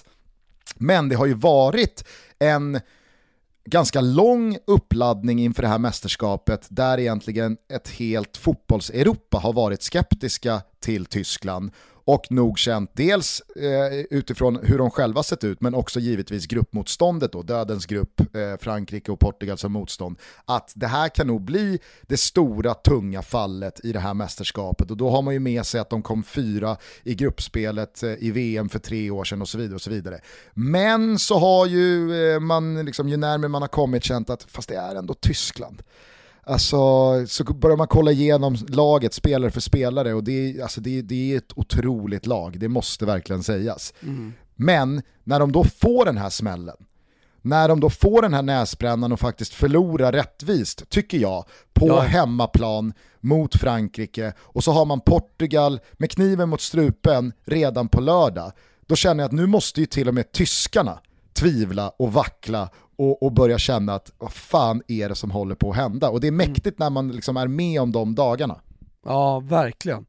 C: Men det har ju varit en ganska lång uppladdning inför det här mästerskapet där egentligen ett helt fotbolls-Europa har varit skeptiska till Tyskland. Och nog känt dels eh, utifrån hur de själva sett ut, men också givetvis gruppmotståndet då, dödens grupp, eh, Frankrike och Portugal som motstånd, att det här kan nog bli det stora tunga fallet i det här mästerskapet. Och då har man ju med sig att de kom fyra i gruppspelet eh, i V M för tre år sedan och så vidare och så vidare. Men så har ju eh, man liksom, ju närmare man har kommit känt att fast det är ändå Tyskland. Alltså, så börjar man kolla igenom laget spelare för spelare och det är, alltså det, det är ett otroligt lag, det måste verkligen sägas. Mm. Men när de då får den här smällen, när de då får den här näsbrännan och faktiskt förlorar rättvist, tycker jag, på ja. hemmaplan mot Frankrike, och så har man Portugal med kniven mot strupen redan på lördag, då känner jag att nu måste ju till och med tyskarna tvivla och vackla och, och börja känna att vad fan är det som håller på att hända. Och det är mäktigt mm. när man liksom är med om de dagarna.
D: Ja, verkligen.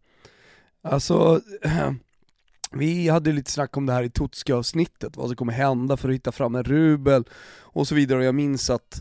D: Alltså, vi hade lite snack om det här i Totska-avsnittet, vad som kommer hända för att hitta fram en rubel och så vidare. Och jag minns att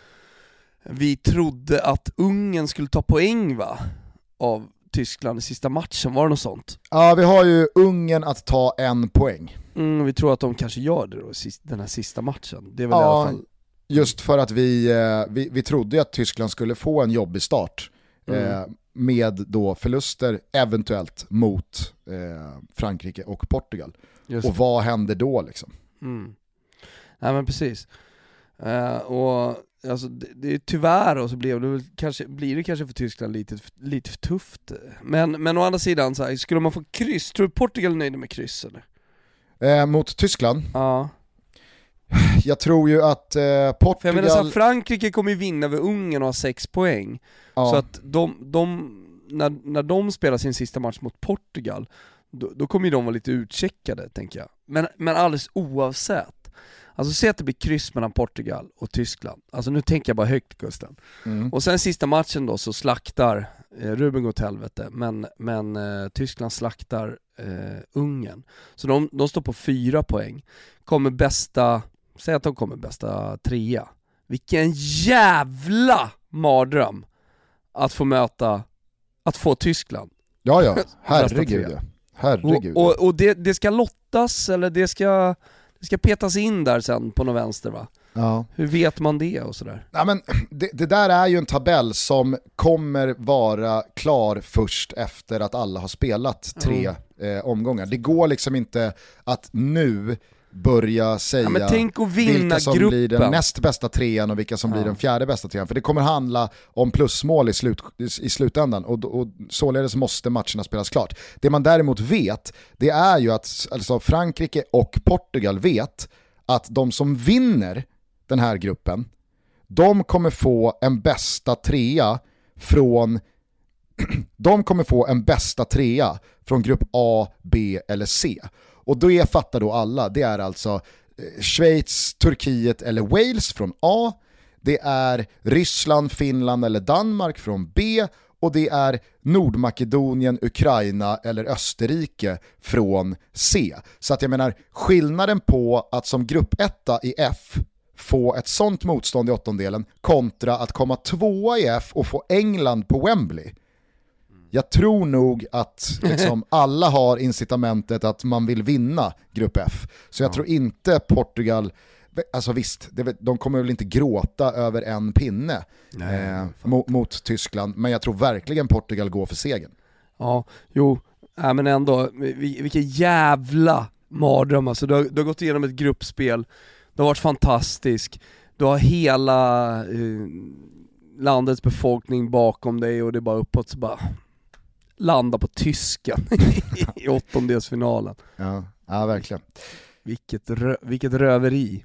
D: vi trodde att Ungern skulle ta poäng va? Av Tyskland i sista matchen, var det något sånt?
C: Ja, vi har ju Ungern att ta en poäng.
D: Mm, vi tror att de kanske gör det då, den här sista matchen. Det är väl
C: ja,
D: i alla fall...
C: just för att vi, vi, vi trodde att Tyskland skulle få en jobbig start mm. eh, med då förluster eventuellt mot eh, Frankrike och Portugal. Just och vad händer då liksom?
D: Mm. Nej men precis. Uh, och alltså, det, det är tyvärr och så blev det kanske, blir det kanske för Tyskland lite, lite för tufft. Men, men å andra sidan, så här, skulle man få kryss, tror du Portugal är nöjda med kryss eller?
C: Eh, mot Tyskland?
D: Ja.
C: Jag tror ju att eh, Portugal...
D: För jag menar så här, Frankrike kommer ju vinna över Ungern och ha sex poäng. Ja. Så att de, de, när, när de spelar sin sista match mot Portugal, då, då kommer ju de vara lite utcheckade, tänker jag. Men, men alldeles oavsett. Alltså se att det blir kryss mellan Portugal och Tyskland. Alltså nu tänker jag bara högt, Gusten. Mm. Och sen sista matchen då så slaktar eh, Ruben går till helvete, men, men eh, Tyskland slaktar eh, Ungern. Så de, de står på fyra poäng. Kommer bästa, säg att de kommer bästa trea. Vilken jävla mardröm att få möta, att få Tyskland.
C: Ja, ja. Herregud. Ja. Herregud.
D: Och, och, och det, det ska lottas, eller det ska... Det ska petas in där sen på någon vänster va? Ja. Hur vet man det och sådär?
C: Ja, men det, det där är ju en tabell som kommer vara klar först efter att alla har spelat tre mm. eh, omgångar. Det går liksom inte att nu börja säga
D: ja, men tänk att vinna
C: vilka som
D: gruppen.
C: blir den näst bästa trean och vilka som
D: ja.
C: blir den fjärde bästa trean. För det kommer handla om plusmål i, slut, i slutändan och, och således måste matcherna spelas klart. Det man däremot vet, det är ju att alltså Frankrike och Portugal vet att de som vinner den här gruppen, de kommer få en bästa trea från de kommer få en bästa trea från grupp A, B eller C. Och då är, fattar då alla, det är alltså Schweiz, Turkiet eller Wales från A, det är Ryssland, Finland eller Danmark från B och det är Nordmakedonien, Ukraina eller Österrike från C. Så att jag menar, skillnaden på att som gruppetta i F få ett sånt motstånd i åttondelen kontra att komma tvåa i F och få England på Wembley. Jag tror nog att liksom alla har incitamentet att man vill vinna grupp F. Så jag ja. tror inte Portugal, alltså visst, det, de kommer väl inte gråta över en pinne Nej, eh, mot, mot Tyskland, men jag tror verkligen Portugal går för segern.
D: Ja, jo, äh, men ändå, vilken jävla mardröm. Alltså, du, har, du har gått igenom ett gruppspel, det har varit fantastiskt, du har hela eh, landets befolkning bakom dig och det är bara uppåt, så bara landa på tyskan i åttondelsfinalen.
C: Ja, ja verkligen.
D: Vilket, rö- vilket röveri.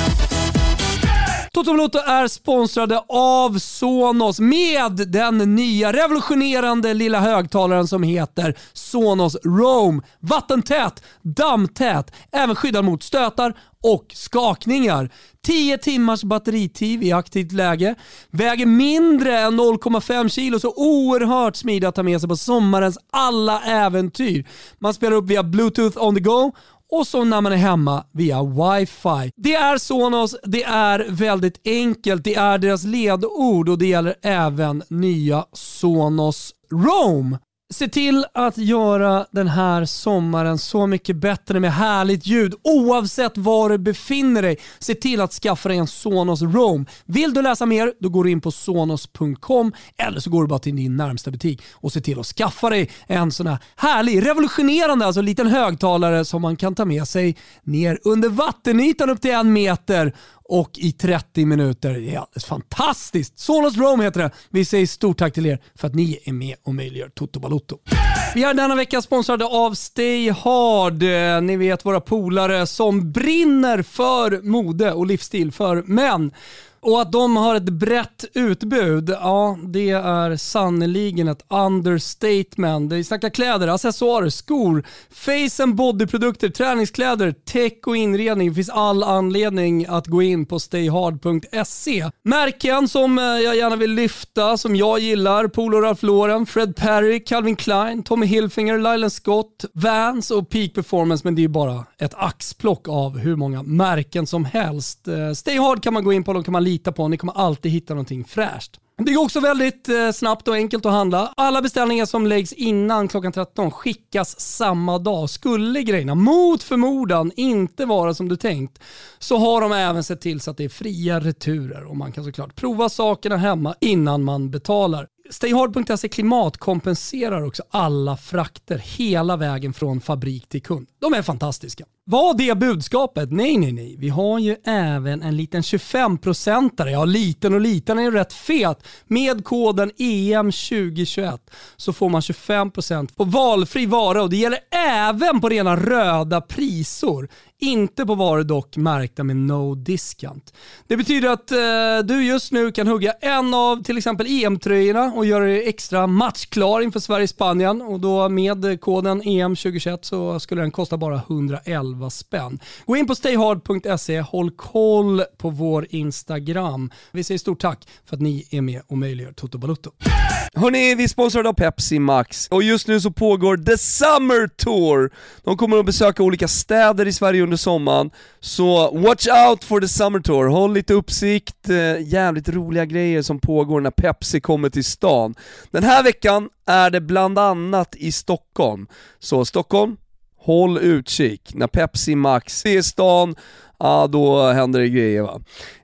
A: Toto Balotto är sponsrade av Sonos med den nya revolutionerande lilla högtalaren som heter Sonos Roam. Vattentät, dammtät, även skyddad mot stötar och skakningar. tio timmars batteritid i aktivt läge. Väger mindre än noll komma fem kilo, så oerhört smidigt att ta med sig på sommarens alla äventyr. Man spelar upp via Bluetooth on the go och så när man är hemma via wifi. Det är Sonos, det är väldigt enkelt, det är deras ledord och det gäller även nya Sonos Roam. Se till att göra den här sommaren så mycket bättre med härligt ljud oavsett var du befinner dig. Se till att skaffa dig en Sonos Roam. Vill du läsa mer, då går du in på sonos punkt com eller så går du bara till din närmsta butik och se till att skaffa dig en sån här härlig, revolutionerande, alltså liten högtalare som man kan ta med sig ner under vattenytan upp till en meter och i trettio minuter. Det är alldeles fantastiskt. Sonos Roam heter det. Vi säger stort tack till er för att ni är med och möjliggör Toto Balotto. Vi är denna vecka sponsrade av Stay Hard. Ni vet, våra polare som brinner för mode och livsstil för män. Och att de har ett brett utbud, ja, det är sannoliken ett understatement. Vi snackar kläder, accessoarer, skor, face and bodyprodukter, träningskläder, tech och inredning. Det finns all anledning att gå in på stay hard punkt se. Märken som jag gärna vill lyfta, som jag gillar: Polo Ralph Lauren, Fred Perry, Calvin Klein, Tommy Hilfiger, Lylan Scott, Vans och Peak Performance. Men det är bara ett axplock av hur många märken som helst. Stay Hard kan man gå in på, de kan man lita på. Ni kommer alltid hitta någonting fräscht. Det är också väldigt eh, snabbt och enkelt att handla. Alla beställningar som läggs innan klockan tretton skickas samma dag. Skulle grejerna mot förmodan inte vara som du tänkt, så har de även sett till så att det är fria returer och man kan såklart prova sakerna hemma innan man betalar. stay hard punkt se klimatkompenserar också alla frakter hela vägen från fabrik till kund. De är fantastiska. Vad det budskapet? Nej, nej, nej. Vi har ju även en liten tjugofem-procentare. Ja, liten och liten är ju rätt fet. Med koden E M tjugo tjugoett så får man tjugofem procent på valfri vara, och det gäller även på rena röda prisor. Inte på varor dock märkta med no discount. Det betyder att eh, du just nu kan hugga en av till exempel E M-tröjorna och göra det extra matchklar inför Sverige-Spanien. Och då med koden E M tjugo tjugoett så skulle den kosta bara hundraelva spänn. Gå in på stay hard punkt se, håll koll på vår Instagram. Vi säger stort tack för att ni är med och möjliggör Toto Balotto.
D: Hörrni, vi sponsrade av Pepsi Max och just nu så pågår The Summer Tour. De kommer att besöka olika städer i Sverige under sommaren, så watch out for The Summer Tour. Håll lite uppsikt, jävligt roliga grejer som pågår när Pepsi kommer till stan. Den här veckan är det bland annat i Stockholm. Så Stockholm, håll utkik. När Pepsi Max är i stan, ja, då händer det grejer, va.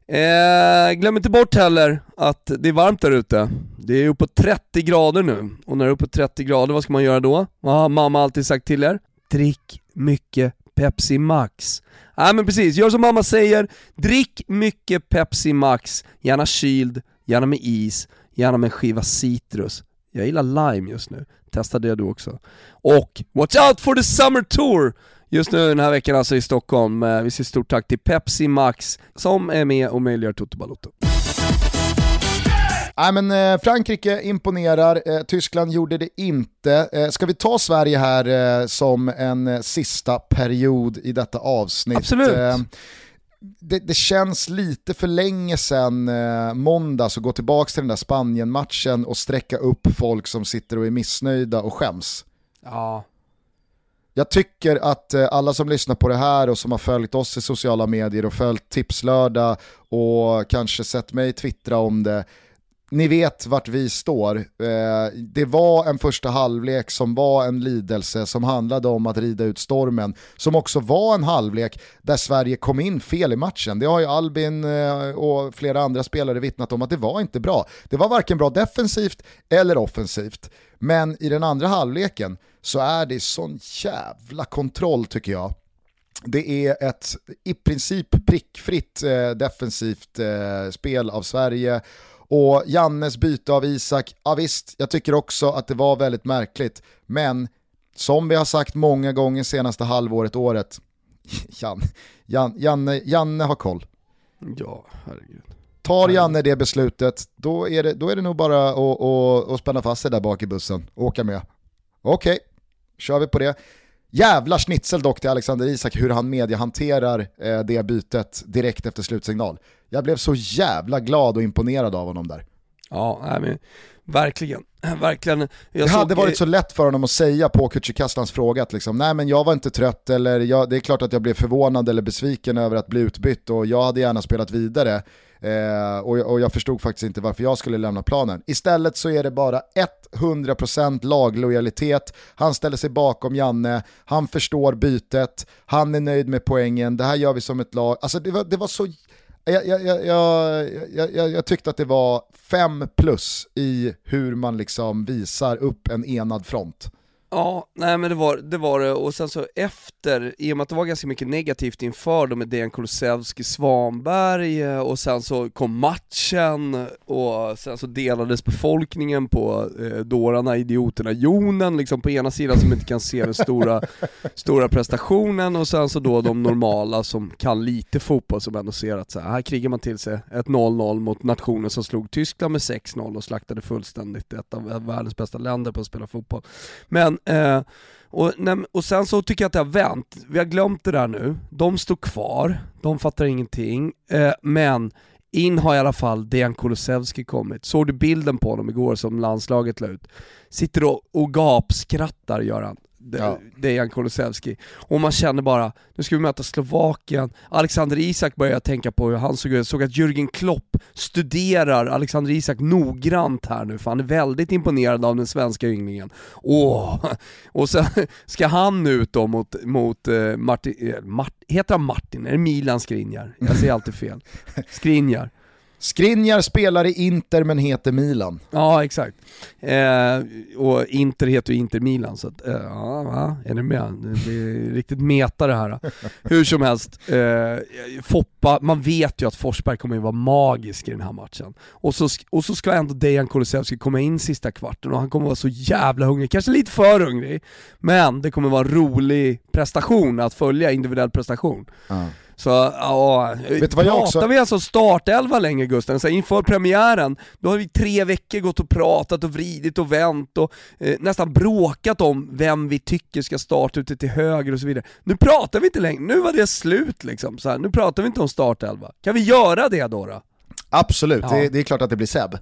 D: Eh, glöm inte bort heller att det är varmt där ute. Det är uppåt trettio grader nu. Och när det är uppåt trettio grader, vad ska man göra då? Vad har mamma alltid sagt till er? Drick mycket Pepsi Max. Nej men precis, gör som mamma säger, drick mycket Pepsi Max, gärna kyld, gärna med is, gärna med en skiva citrus. Jag gillar lime just nu, testa det du också. Och watch out for the summer tour! Just nu den här veckan alltså i Stockholm. Vi säger stort tack till Pepsi Max som är med och möjliggör Toto Balotto.
C: Nej, men eh, Frankrike imponerar, eh, Tyskland gjorde det inte. Eh, ska vi ta Sverige här eh, som en eh, sista period i detta avsnitt?
D: Absolut.
C: Eh, det, det känns lite för länge sedan eh, måndag så gå tillbaka till den där Spanien-matchen och sträcka upp folk som sitter och är missnöjda och skäms.
D: Ja.
C: Jag tycker att eh, alla som lyssnar på det här och som har följt oss i sociala medier och följt Tipslördag och kanske sett mig twittra om det, ni vet vart vi står. Eh, det var en första halvlek som var en lidelse som handlade om att rida ut stormen, som också var en halvlek där Sverige kom in fel i matchen. Det har ju Albin eh, och flera andra spelare vittnat om att det var inte bra. Det var varken bra defensivt eller offensivt. Men i den andra halvleken så är det sån jävla kontroll tycker jag. Det är ett i princip prickfritt eh, defensivt eh, spel av Sverige. Och Jannes byte av Isak, ja visst, jag tycker också att det var väldigt märkligt. Men som vi har sagt många gånger senaste halvåret, året, Jan, Jan, Janne, Janne har koll.
D: Ja, herregud.
C: Tar Janne det beslutet, då är det, då är det nog bara att, att, att spänna fast sig där bak i bussen och åka med. Okej, kör vi på det. Jävla schnitzel dock till Alexander Isak hur han media hanterar eh, det bytet direkt efter slutsignal. Jag blev så jävla glad och imponerad av honom där.
D: Ja, nej, men verkligen. verkligen. Jag
C: det
D: såg...
C: hade varit så lätt för honom att säga på Kücükaslans fråga att liksom, nej men jag var inte trött eller jag, det är klart att jag blev förvånad eller besviken över att bli utbytt och jag hade gärna spelat vidare. Eh, och, och jag förstod faktiskt inte varför jag skulle lämna planen. Istället så är det bara hundra procent laglojalitet. Han ställer sig bakom Janne, han förstår bytet, han är nöjd med poängen, det här gör vi som ett lag. Alltså det var, det var så... Jag, jag, jag, jag, jag, jag tyckte att det var fem plus i hur man liksom visar upp en enad front.
D: Ja, nej men det var, det var det, och sen så efter, i och med att det var ganska mycket negativt inför då med Dejan Kulusevski, Svanberg, och sen så kom matchen och sen så delades befolkningen på eh, dårarna, idioterna, Jonen liksom på ena sidan som inte kan se den stora, stora prestationen, och sen så då de normala som kan lite fotboll som ändå ser att så här, här krigar man till sig ett noll noll mot nationen som slog Tyskland med sex noll och slaktade fullständigt ett av världens bästa länder på att spela fotboll. Men Eh, och, och sen så tycker jag att det har vänt. Vi har glömt det där nu. De står kvar, de fattar ingenting, eh, men in har i alla fall Dejan Kulusevski kommit. Såg du bilden på honom igår som landslaget la ut? Sitter och, och gapskrattar gör han. Ja. Dejan Kulusevski. Och man känner bara, nu ska vi möta Slovakien. Alexander Isak börjar tänka på hur han såg ut. Jag såg att Jürgen Klopp studerar Alexander Isak noggrant här nu, för han är väldigt imponerad av den svenska ynglingen. Åh. Och så ska han ut då mot, mot uh, Martin, Mart, heter han Martin? Är det Milan Skriniar? Jag säger alltid fel. Skriniar.
C: Skriniar spelar i Inter men heter Milan.
D: Ja, exakt. Eh, och Inter heter ju Inter Milan, så att, eh, ja, är ni med? Det är riktigt meta det här. Hur som helst, eh, Foppa, man vet ju att Forsberg kommer att vara magisk i den här matchen. Och så, och så ska ändå Dejan Kulusevski komma in sista kvarten och han kommer vara så jävla hungrig, kanske lite för hungrig, men det kommer vara en rolig prestation att följa, individuell prestation. Mm. Så ja,
C: vet du vad jag också...
D: pratar vi alltså startelva länge, Gusten, så inför premiären då har vi tre veckor gått och pratat och vridit och vänt och eh, nästan bråkat om vem vi tycker ska starta ute till höger och så vidare. Nu pratar vi inte längre, nu var det slut liksom, så här, nu pratar vi inte om startelva. Kan vi göra det då då?
C: Absolut,
D: ja.
C: det, det är klart att det blir Seb.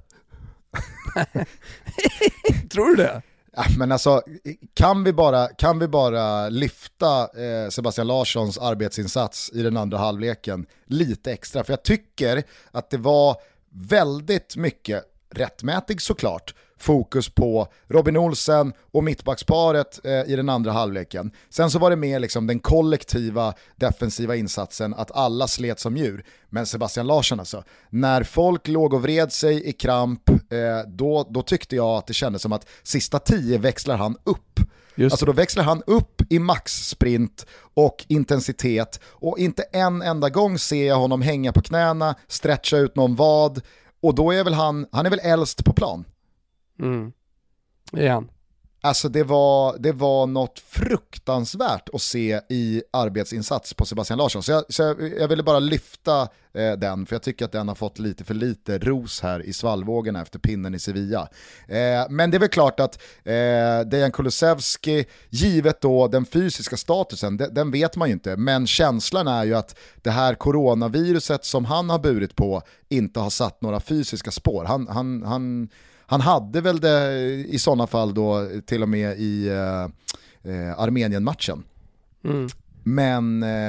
D: Tror du det?
C: Ja, men alltså, kan vi bara, kan vi bara lyfta eh, Sebastian Larssons arbetsinsats i den andra halvleken lite extra? För jag tycker att det var väldigt mycket, rättmätigt såklart, fokus på Robin Olsen och mittbacksparet eh, i den andra halvleken. Sen så var det mer liksom den kollektiva defensiva insatsen, att alla slet som djur. Men Sebastian Larsson alltså, när folk låg och vred sig i kramp, eh, då, då tyckte jag att det kändes som att sista tio växlar han upp. Just. Alltså då växlar han upp i maxsprint och intensitet, och inte en enda gång ser jag honom hänga på knäna, stretcha ut någon vad, och då är väl han, han är väl äldst på plan.
D: Mm. Igen.
C: Alltså det var, det var något fruktansvärt att se i arbetsinsats på Sebastian Larsson. Så jag, så jag, jag ville bara lyfta eh, den, för jag tycker att den har fått lite för lite ros här i svallvågorna efter pinnen i Sevilla. Eh, men det är väl klart att eh, Dejan Kulusevski, givet då den fysiska statusen, de, den vet man ju inte. Men känslan är ju att det här coronaviruset som han har burit på inte har satt några fysiska spår. Han... han, han Han hade väl det i sådana fall då till och med i eh, eh, Armenien-matchen.
D: Mm.
C: Men... Eh...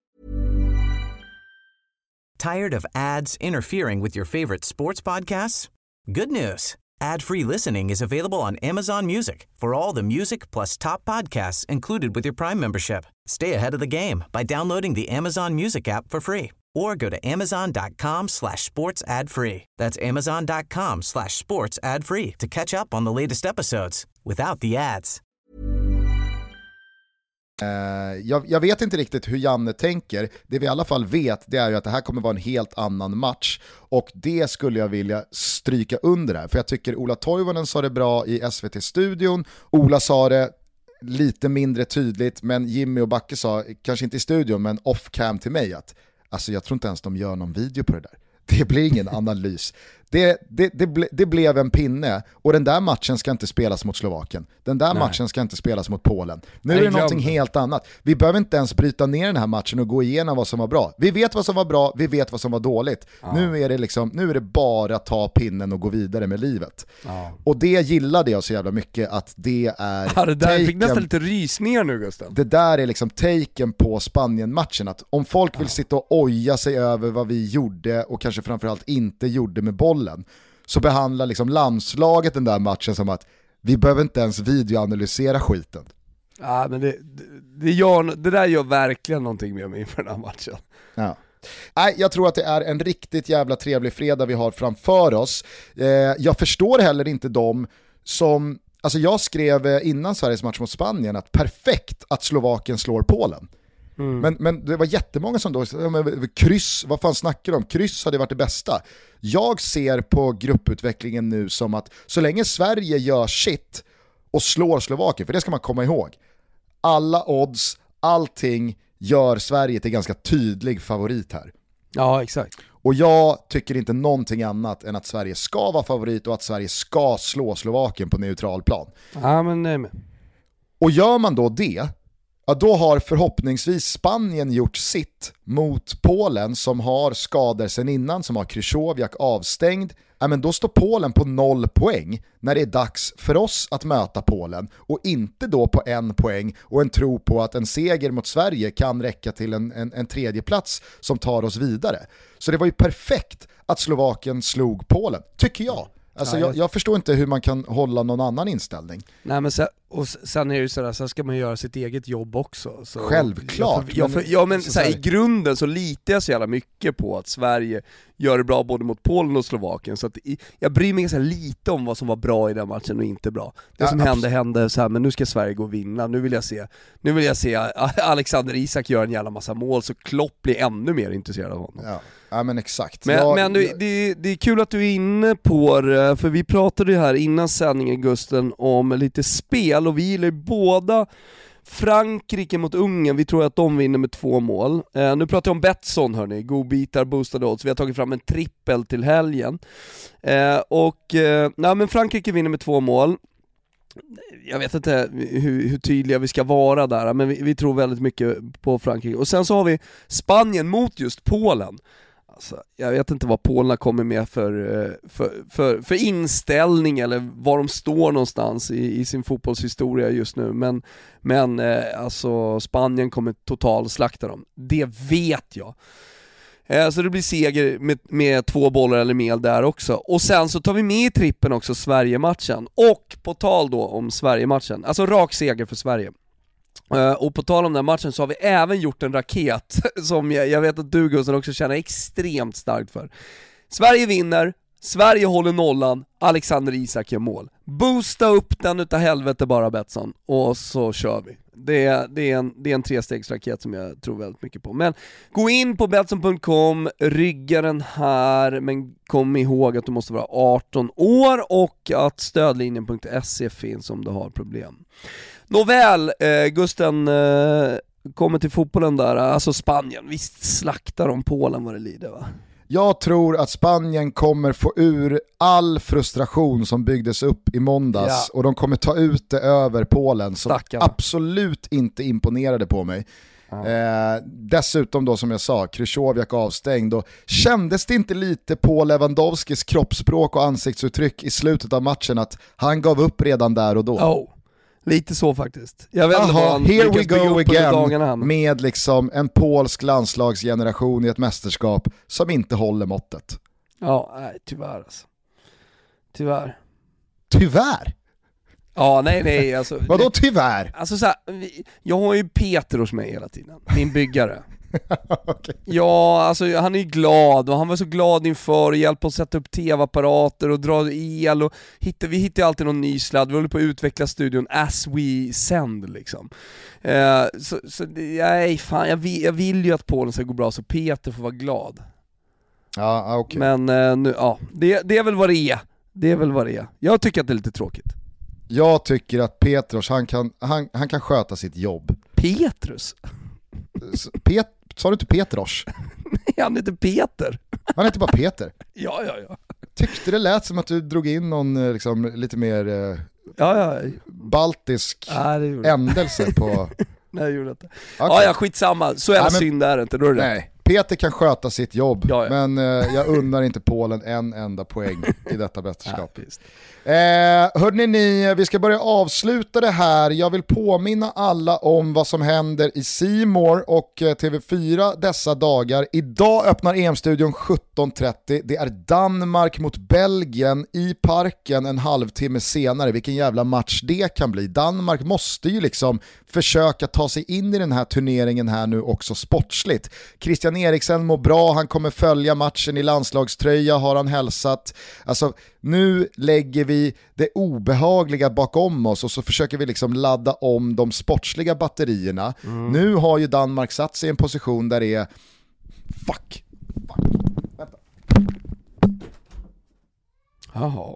K: Tired of ads interfering with your favorite sports podcasts? Good news. Ad-free listening is available on Amazon Music for all the music plus top podcasts included with your Prime membership. Stay ahead of the game by downloading the Amazon Music app for free or go to amazon.com slash sports ad free. That's amazon.com slash sports ad free to catch up on the latest episodes without the ads.
C: Uh, jag, jag vet inte riktigt hur Janne tänker. Det vi i alla fall vet, det är ju att det här kommer vara en helt annan match, och det skulle jag vilja stryka under här, för jag tycker Ola Toivonen sa det bra i S V T-studion. Ola sa det lite mindre tydligt, men Jimmy och Backe sa, kanske inte i studion men off-cam till mig, att alltså jag tror inte ens de gör någon video på det där. Det blir ingen analys. Det, det, det, ble, det blev en pinne, och den där matchen ska inte spelas mot Slovakien. Den där Nej. matchen ska inte spelas mot Polen. Nu är det någonting helt annat. Vi behöver inte ens bryta ner den här matchen och gå igenom vad som var bra. Vi vet vad som var bra, vi vet vad som var dåligt. Ja. Nu är det liksom, nu är det bara ta pinnen och gå vidare med livet. Ja. Och det gillade jag så jävla mycket, att det är...
D: Ja, det där taken, fick nästan lite rysningar nu, Gustav.
C: Det där är liksom taken på Spanien-matchen, att om folk vill ja. sitta och oja sig över vad vi gjorde och kanske framförallt inte gjorde med bollen, så behandlar liksom landslaget den där matchen som att vi behöver inte ens videoanalysera skiten.
D: Ja, men det, det, det, gör, det där gör verkligen någonting med mig inför den här matchen.
C: Ja. Nej, jag tror att det är en riktigt jävla trevlig fredag vi har framför oss. Eh, jag förstår heller inte dem som... Alltså jag skrev innan Sveriges match mot Spanien att perfekt att Slovakien slår Polen. Mm. Men, men det var jättemånga som då, kryss, vad fan snackar de om? Kryss hade varit det bästa. Jag ser på grupputvecklingen nu som att så länge Sverige gör shit och slår Slovakien, för det ska man komma ihåg, alla odds, allting gör Sverige till ganska tydlig favorit här.
D: Ja, exakt.
C: Och jag tycker inte någonting annat än att Sverige ska vara favorit och att Sverige ska slå Slovakien på neutral plan.
D: Ja, men nej men.
C: Och gör man då det, ja, då har förhoppningsvis Spanien gjort sitt mot Polen, som har skador sedan innan, som har Krychowiak avstängd. Ja, men då står Polen på noll poäng när det är dags för oss att möta Polen, och inte då på en poäng och en tro på att en seger mot Sverige kan räcka till en, en, en tredje plats som tar oss vidare. Så det var ju perfekt att Slovakien slog Polen, tycker jag. Alltså jag, jag förstår inte hur man kan hålla någon annan inställning.
D: Nej, men sen, och sen är det ju sådär, sen ska man göra sitt eget jobb också. Så
C: självklart.
D: Jag, jag, för, ja men så här, i grunden så litar jag så jävla mycket på att Sverige gör det bra både mot Polen och Slovakien. Så att jag bryr mig så här lite om vad som var bra i den matchen och inte bra. Det som ja, hände hände så här, men nu ska Sverige gå och vinna. Nu vill jag se, nu vill jag se Alexander Isak göra en jävla massa mål, så Klopp blir ännu mer intresserad av honom.
C: Ja. Ja, men exakt.
D: Men,
C: jag,
D: men det, det, det är kul att du är inne på det, för vi pratade ju här innan sändningen, Gusten, om lite spel, och vi gillar ju båda Frankrike mot Ungern. Vi tror att de vinner med två mål. Eh, nu pratar jag om Betsson, hörni, godbitar, boostade odds. Vi har tagit fram en trippel till helgen. Eh, och eh, nej, men Frankrike vinner med två mål. Jag vet inte hur, hur tydliga vi ska vara där, men vi, vi tror väldigt mycket på Frankrike. Och sen så har vi Spanien mot just Polen. Alltså, jag vet inte vad Polen kommer med för, för, för, för inställning eller var de står någonstans i, i sin fotbollshistoria just nu. Men, men eh, alltså, Spanien kommer totalt slakta dem. Det vet jag. Eh, så det blir seger med, med två bollar eller mer där också. Och sen så tar vi med i trippen också Sverige-matchen. Och på tal då om Sverige-matchen, alltså rak seger för Sverige. Uh, och på tal om den här matchen så har vi även gjort en raket som jag, jag vet att du, Gustav, också känner extremt starkt för. Sverige vinner, Sverige håller nollan, Alexander Isak gör mål. Boosta upp den utav helvete bara, Betsson, och så kör vi. Det är, det är en, det är en trestegsraket som jag tror väldigt mycket på. Men gå in på Betsson punkt com, rygga den här, men kom ihåg att du måste vara arton år och att stödlinjen punkt se finns om du har problem. Nåväl, eh, Gusten eh, kommer till fotbollen där, alltså Spanien, visst slaktar de Polen vad det lider, va?
C: Jag tror att Spanien kommer få ur all frustration som byggdes upp i måndags, ja. Och de kommer ta ut det över Polen som Stackarna. absolut inte imponerade på mig. Ja. Eh, dessutom då, som jag sa, Krychowiak avstängd, och kändes det inte lite på Lewandowskis kroppsspråk och ansiktsuttryck i slutet av matchen att han gav upp redan där och då?
D: Oh. Lite så faktiskt. Jag vet inte vad han
C: here we go again med liksom en polsk landslagsgeneration i ett mästerskap som inte håller måttet.
D: Ja, nej, tyvärr alltså. Tyvärr.
C: Tyvärr?
D: Ja, nej, nej. Alltså,
C: vadå tyvärr?
D: Alltså så här, jag har ju Peter hos mig hela tiden, min byggare. Okay. Ja, alltså han är ju glad och han var så glad inför och hjälpte oss att sätta upp tv-apparater och dra el och hitta, vi hittar alltid någon ny sladd, vi håller på att utveckla studion as we send liksom. Eh, så, så nej, fan, jag vill, jag vill ju att Polen ska gå bra så Peter får vara glad.
C: Ja, okej.
D: Okay. Men eh, nu, ja, det, det är väl vad det är. Det är väl vad det är. Jag tycker att det är lite tråkigt.
C: Jag tycker att Petros, han kan, han, han kan sköta sitt jobb.
D: Petrus?
C: Pet, sa du inte Petros?
D: Nej, han heter Peter.
C: Han heter bara Peter?
D: Ja, ja, ja.
C: Tyckte det lät som att du drog in någon liksom, lite mer eh,
D: ja, ja.
C: baltisk
D: ja,
C: ändelse på...
D: Nej, jag gjorde inte. Okay. Ja, ja, skitsamma. Så jävla ja, synd är det inte. Då är det
C: nej. Peter kan sköta sitt jobb,
D: ja, ja.
C: men eh, jag unnar inte Polen en enda poäng i detta mästerskap.
D: Ja,
C: eh, hörni ni, vi ska börja avsluta det här. Jag vill påminna alla om vad som händer i C More och eh, T V fyra dessa dagar. Idag öppnar E M-studion sjutton trettio. Det är Danmark mot Belgien i Parken en halvtimme senare. Vilken jävla match det kan bli. Danmark måste ju liksom försöka ta sig in i den här turneringen här nu också sportsligt. Christian Eriksen mår bra, han kommer följa matchen i landslagströja, har han hälsat. Alltså, nu lägger vi det obehagliga bakom oss och så försöker vi liksom ladda om de sportsliga batterierna. Mm. Nu har ju Danmark satt sig i en position där det är fuck. fuck. Vänta.
D: Jaha.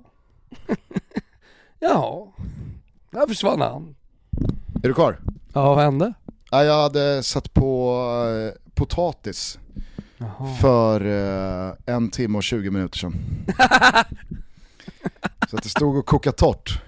D: Ja. Där försvann han.
C: Är du kvar?
D: Ja, vad hände?
C: Ja, jag hade satt på eh, potatis. Jaha. För eh, en timme och tjugo minuter sedan. Så att det stod och kokade torrt.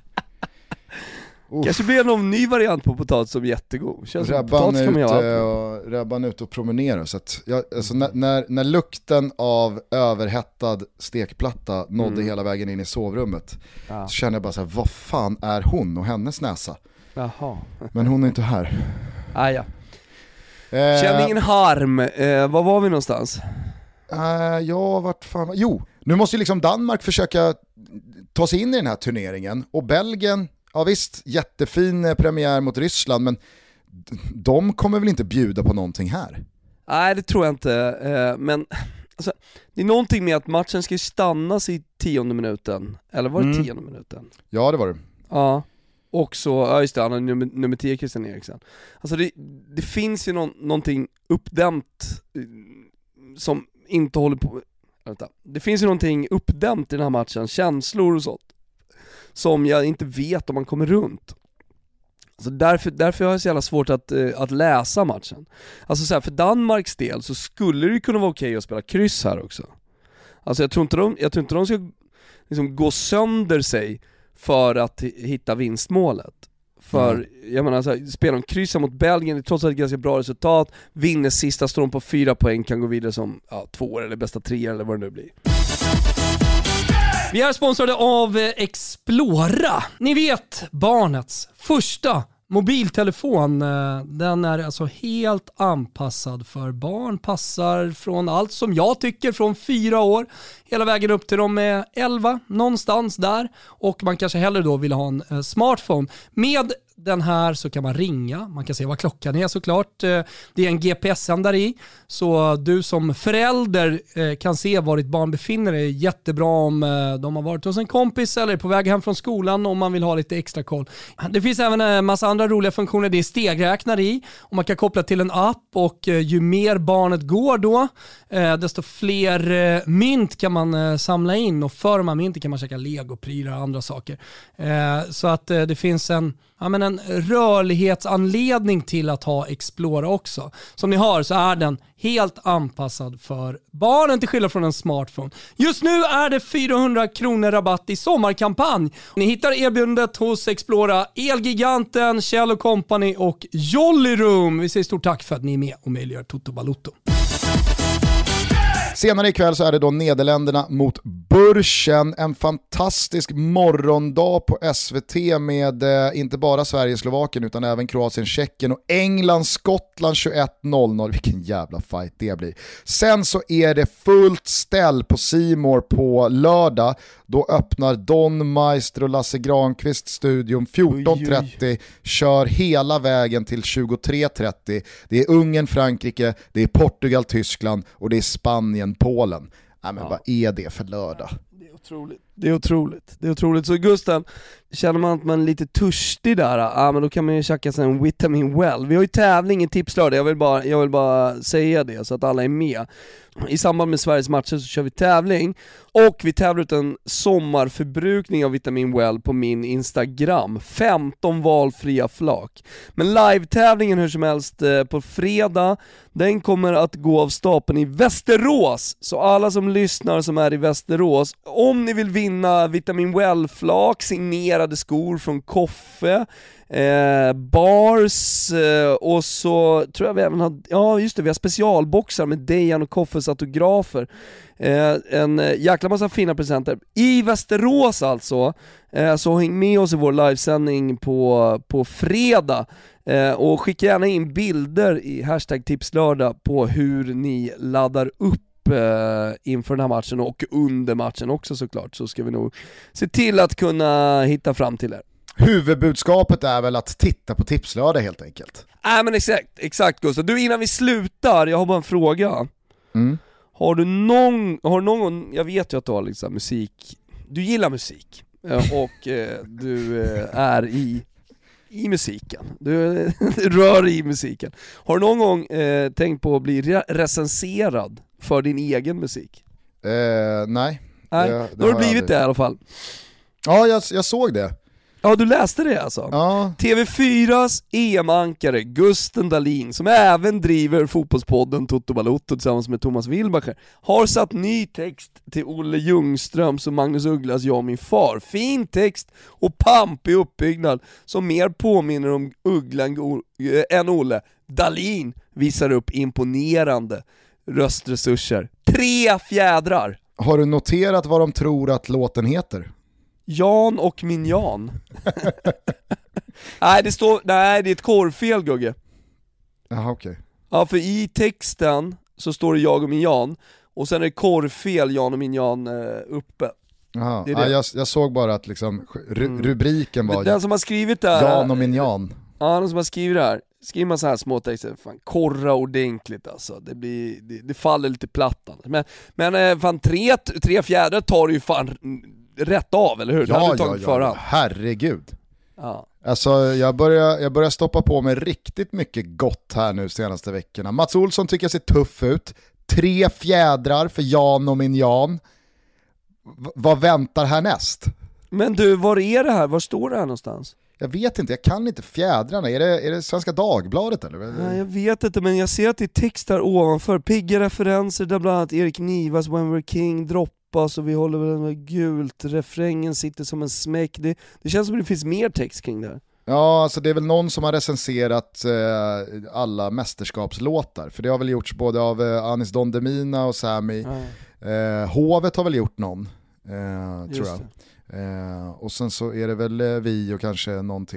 D: Uh. Kanske blir någon ny variant på potatis som är jättegod. Känns
C: Rebban är ute och, Rebban ute och promenerar. Så att jag, alltså när, när, när lukten av överhettad stekplatta nådde mm. hela vägen in i sovrummet, ja. Så kände jag bara så här, vad fan är hon och hennes näsa?
D: Jaha.
C: Men hon är inte här.
D: Ah, ja. eh, Känn ingen harm. Eh, var var vi någonstans?
C: Eh, ja, vart fan... Jo, nu måste ju liksom Danmark försöka ta sig in i den här turneringen. Och Belgien, ja visst, jättefin premiär mot Ryssland, men de kommer väl inte bjuda på någonting här?
D: Nej, det tror jag inte. Eh, men alltså, det är någonting med att matchen ska stannas i tionde minuten. Eller var det mm. tionde minuten?
C: Ja, det var det.
D: Ja. Och så, ja just det, han har nummer, nummer tio, Christian Eriksen. Alltså det, det finns ju någon, någonting uppdämt som inte håller på... Vänta. Det finns ju någonting uppdämt i den här matchen, känslor och sånt, som jag inte vet om man kommer runt. Alltså därför, därför har jag så jävla svårt att, att läsa matchen. Alltså så här, för Danmarks del så skulle det kunna vara okej att spela kryss här också. Alltså jag tror inte de, jag tror inte de ska liksom gå sönder sig för att hitta vinstmålet. För mm. jag menar så här, spelar de kryssa mot Belgien, det är trots allt ett ganska bra resultat, vinner sista, står de på fyra poäng, kan gå vidare som ja, två eller bästa tre eller vad det nu blir.
A: Vi är sponsrade av Explora. Ni vet, barnets första mobiltelefon. Den är alltså helt anpassad för barn. Passar från allt som jag tycker från fyra år hela vägen upp till de är elva, någonstans där. Och man kanske hellre då vill ha en smartphone. Med den här så kan man ringa, man kan se vad klockan är såklart. Det är en G P S-sändare i, så du som förälder kan se var ditt barn befinner sig. Jättebra om de har varit hos en kompis eller på väg hem från skolan om man vill ha lite extra koll. Det finns även en massa andra roliga funktioner. Det är stegräknare i och man kan koppla till en app, och ju mer barnet går då, desto fler mynt kan man samla in, och för de här mynten kan man käka legoprylar och andra saker. Så att det finns en, ja, men en rörlighetsanledning till att ha Explora också. Som ni hör så är den helt anpassad för barnen till skillnad från en smartphone. Just nu är det fyrahundra kronor rabatt i sommarkampanj. Ni hittar erbjudandet hos Explora, Elgiganten, Kjell och Company och Jolly Room. Vi säger stort tack för att ni är med och möjliggör Toto Balotto.
C: Senare ikväll så är det då Nederländerna mot Börsen. En fantastisk morgondag på S V T med eh, inte bara Sverige-Slovakien utan även Kroatien-Tjeckien och England-Skottland tjugoett noll noll. Vilken jävla fight det blir. Sen så är det fullt ställ på C More på lördag. Då öppnar Don Meister och Lasse Granqvist studion fjorton trettio, kör hela vägen till tjugotre trettio. Det är Ungern, Frankrike, det är Portugal, Tyskland och det är Spanien, Polen. Nej, men ja. Vad är det för lördag?
D: Det är otroligt. Det är otroligt. Det är otroligt. Så Gustav, känner man att man är lite törstig där, ja, men då kan man ju checka sig en Vitamin Well. Vi har ju tävling i tipslördag, jag vill bara, jag vill bara säga det så att alla är med. I samband med Sveriges matcher så kör vi tävling, och vi tävlar ut en sommarförbrukning av Vitamin Well på min Instagram. femton valfria flak. Men live-tävlingen hur som helst på fredag, den kommer att gå av stapeln i Västerås. Så alla som lyssnar som är i Västerås, om ni vill vinna Vitamin Well-flak, signerade skor från Koffe, Eh, bars eh, och så tror jag vi även har, ja just det, vi har specialboxar med Dejan och Koffes autografer, eh, en jäkla massa fina presenter i Västerås alltså, eh, så häng med oss i vår livesändning på, på fredag, eh, och skicka gärna in bilder i hashtag tipslördag på hur ni laddar upp eh, inför den här matchen och under matchen också såklart, så ska vi nog se till att kunna hitta fram till er.
C: Huvudbudskapet är väl att titta på tipslördag helt enkelt.
D: Nej äh, men exakt, exakt Gustav. Du, innan vi slutar, jag har bara en fråga.
C: Mm.
D: Har du någon, har någon, jag vet ju att du har liksom musik, du gillar musik och eh, du eh, är i, i musiken, du, du rör i musiken. Har du någon gång eh, tänkt på att bli re- recenserad för din egen musik?
C: Eh, nej.
D: Nej,
C: det, det
D: då har du blivit
C: aldrig.
D: det i alla fall.
C: Ja, jag, jag såg det.
D: Ja, du läste det alltså?
C: Ja.
D: T V fyras E M-ankare Gusten Dahlin, som även driver fotbollspodden Toto Balotto tillsammans med Thomas Wilbacher, har satt ny text till Olle Ljungströms och Magnus Ugglas Jag och min far. Fin text och pampig uppbyggnad som mer påminner om Ugglan än Olle. Dahlin visar upp imponerande röstresurser. Tre fjädrar!
C: Har du noterat vad de tror att låten heter?
D: Jan och min Jan. nej, det står, nej, det är ett korrfel, Gugge.
C: Jaha, okej. Okay.
D: Ja, för i texten så står det Jag och min Jan, och sen är det korrfel Jan och min Jan eh, uppe.
C: Jaha,
D: det är det.
C: Ja, jag, jag såg bara att liksom ru-
D: mm.
C: rubriken var
D: den som har skrivit det här,
C: Jan och min Jan.
D: Ja, den som har skrivit det här, skriver man så här små texter, fan, korra ordentligt alltså, det blir, det, det faller lite platt. Men, men fan, tre, tre fjädrar tar ju fan rätt av, eller hur?
C: Ja, ja, ja, herregud.
D: Ja.
C: Alltså jag börjar, jag börjar stoppa på med riktigt mycket gott här nu senaste veckorna. Mats Olsson tycker jag ser tuff ut. Tre fjädrar för Jan och min Jan. V- vad väntar härnäst?
D: Men du, var är det här? Var står det här någonstans?
C: Jag vet inte, jag kan inte fjädrarna. Är det, är det Svenska Dagbladet eller?
D: Nej, jag vet inte, men jag ser att det är text där ovanför. Pigga referenser där bland annat Erik Nivas When We're King droppas, och vi håller väl med gult. Refrängen sitter som en smäck. Det, det känns som att det finns mer text kring det här.
C: Ja, alltså det är väl någon som har recenserat eh, alla mästerskapslåtar. För det har väl gjorts både av eh, Anis Don Demina och Sami. Mm. Eh, Hovet har väl gjort någon, eh, tror jag. Eh, och sen så är det väl eh, vi och kanske någon till.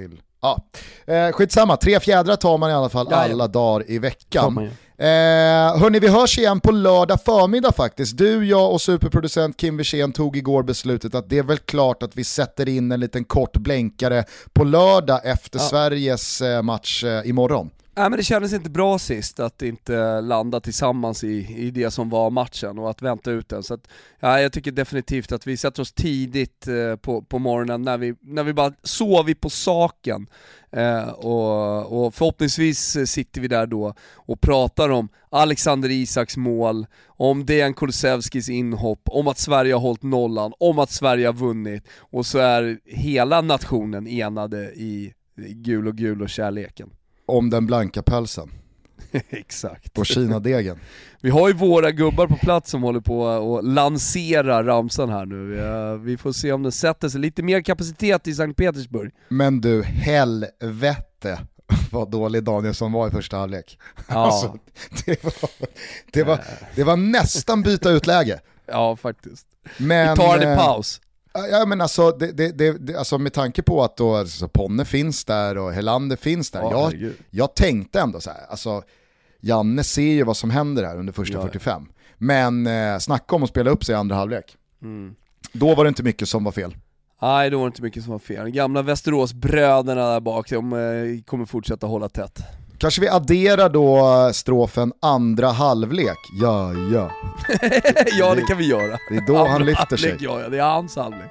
C: Ja, eh, skitsamma. Tre fjädrar tar man i alla fall alla ja, dagar i veckan. Man, ja. eh, hörni, vi hörs igen på lördag förmiddag faktiskt. Du, jag och superproducent Kim Wirsén tog igår beslutet att det är väl klart att vi sätter in en liten kort blänkare på lördag efter ja. Sveriges eh, match eh, imorgon.
D: Nej, men det kändes inte bra sist att inte landa tillsammans i, i det som var matchen och att vänta ut den. Så att, ja, jag tycker definitivt att vi sätter oss tidigt eh, på, på morgonen när vi, när vi bara sover på saken. Eh, och, och förhoppningsvis sitter vi där då och pratar om Alexander Isaks mål, om Dejan Kulusevskis inhopp, om att Sverige har hållit nollan, om att Sverige har vunnit. Och så är hela nationen enade i gul och gul och kärleken.
C: Om den blanka pälsen.
D: Exakt.
C: Och Kina-degen.
D: Vi har ju våra gubbar på plats som håller på att lansera ramsan här nu. Vi, vi får se om den sätter sig. Lite mer kapacitet i Sankt Petersburg.
C: Men du, helvete vad dålig Danielsson var i första halvlek. Ja. Alltså, det, var, det, var, det var nästan byta ut läge.
D: Ja, faktiskt.
C: Men,
D: vi tar en i paus.
C: Ja, men alltså, det, det, det, alltså med tanke på att då, alltså, Ponne finns där och Helander finns där. Oh, jag, jag tänkte ändå så här, alltså, Janne ser ju vad som händer här under första ja. fyrtiofem. Men eh, snacka om att spela upp sig i andra halvlek. Mm. Då var det inte mycket som var fel.
D: Nej, då var det inte mycket som var fel. Gamla Västeråsbröderna där bak, de eh, kommer fortsätta hålla tätt.
C: Kanske vi adderar då strofen andra halvlek. Ja, ja.
D: Ja, det kan vi göra.
C: Det är då andra han lyfter sig.
D: Halvlek, ja, ja, det är hans halvlek.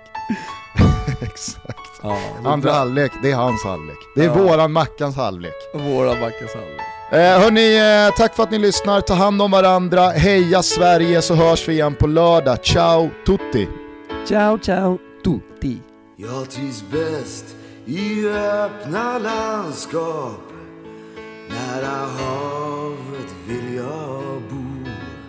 C: Exakt.
D: Ja,
C: andra bra. halvlek, det är hans halvlek. Det är ja. våran Mackans halvlek.
D: Våran Mackans halvlek.
C: Eh, hörni, eh, tack för att ni lyssnar. Ta hand om varandra. Heja Sverige, så hörs vi igen på lördag. Ciao tutti.
D: Ciao, ciao tutti.
L: Jag trivs bäst i öppna landskap. Nära havet vill jag bo.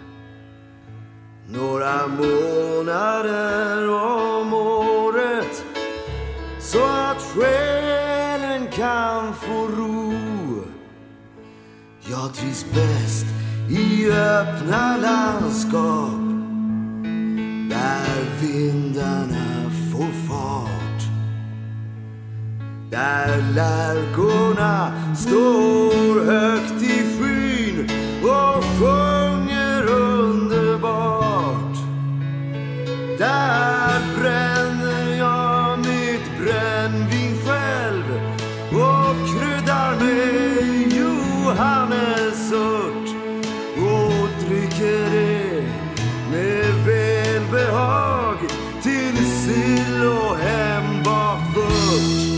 L: Några månader om året, så att själen kan få ro. Jag trivs bäst i öppna landskap, där vindarna får fart. Där lärkorna står högt i skyn och sjunger underbart. Där bränner jag mitt brännvin själv och kryddar med johannesört och dricker det med välbehag till sill och hembakt vört.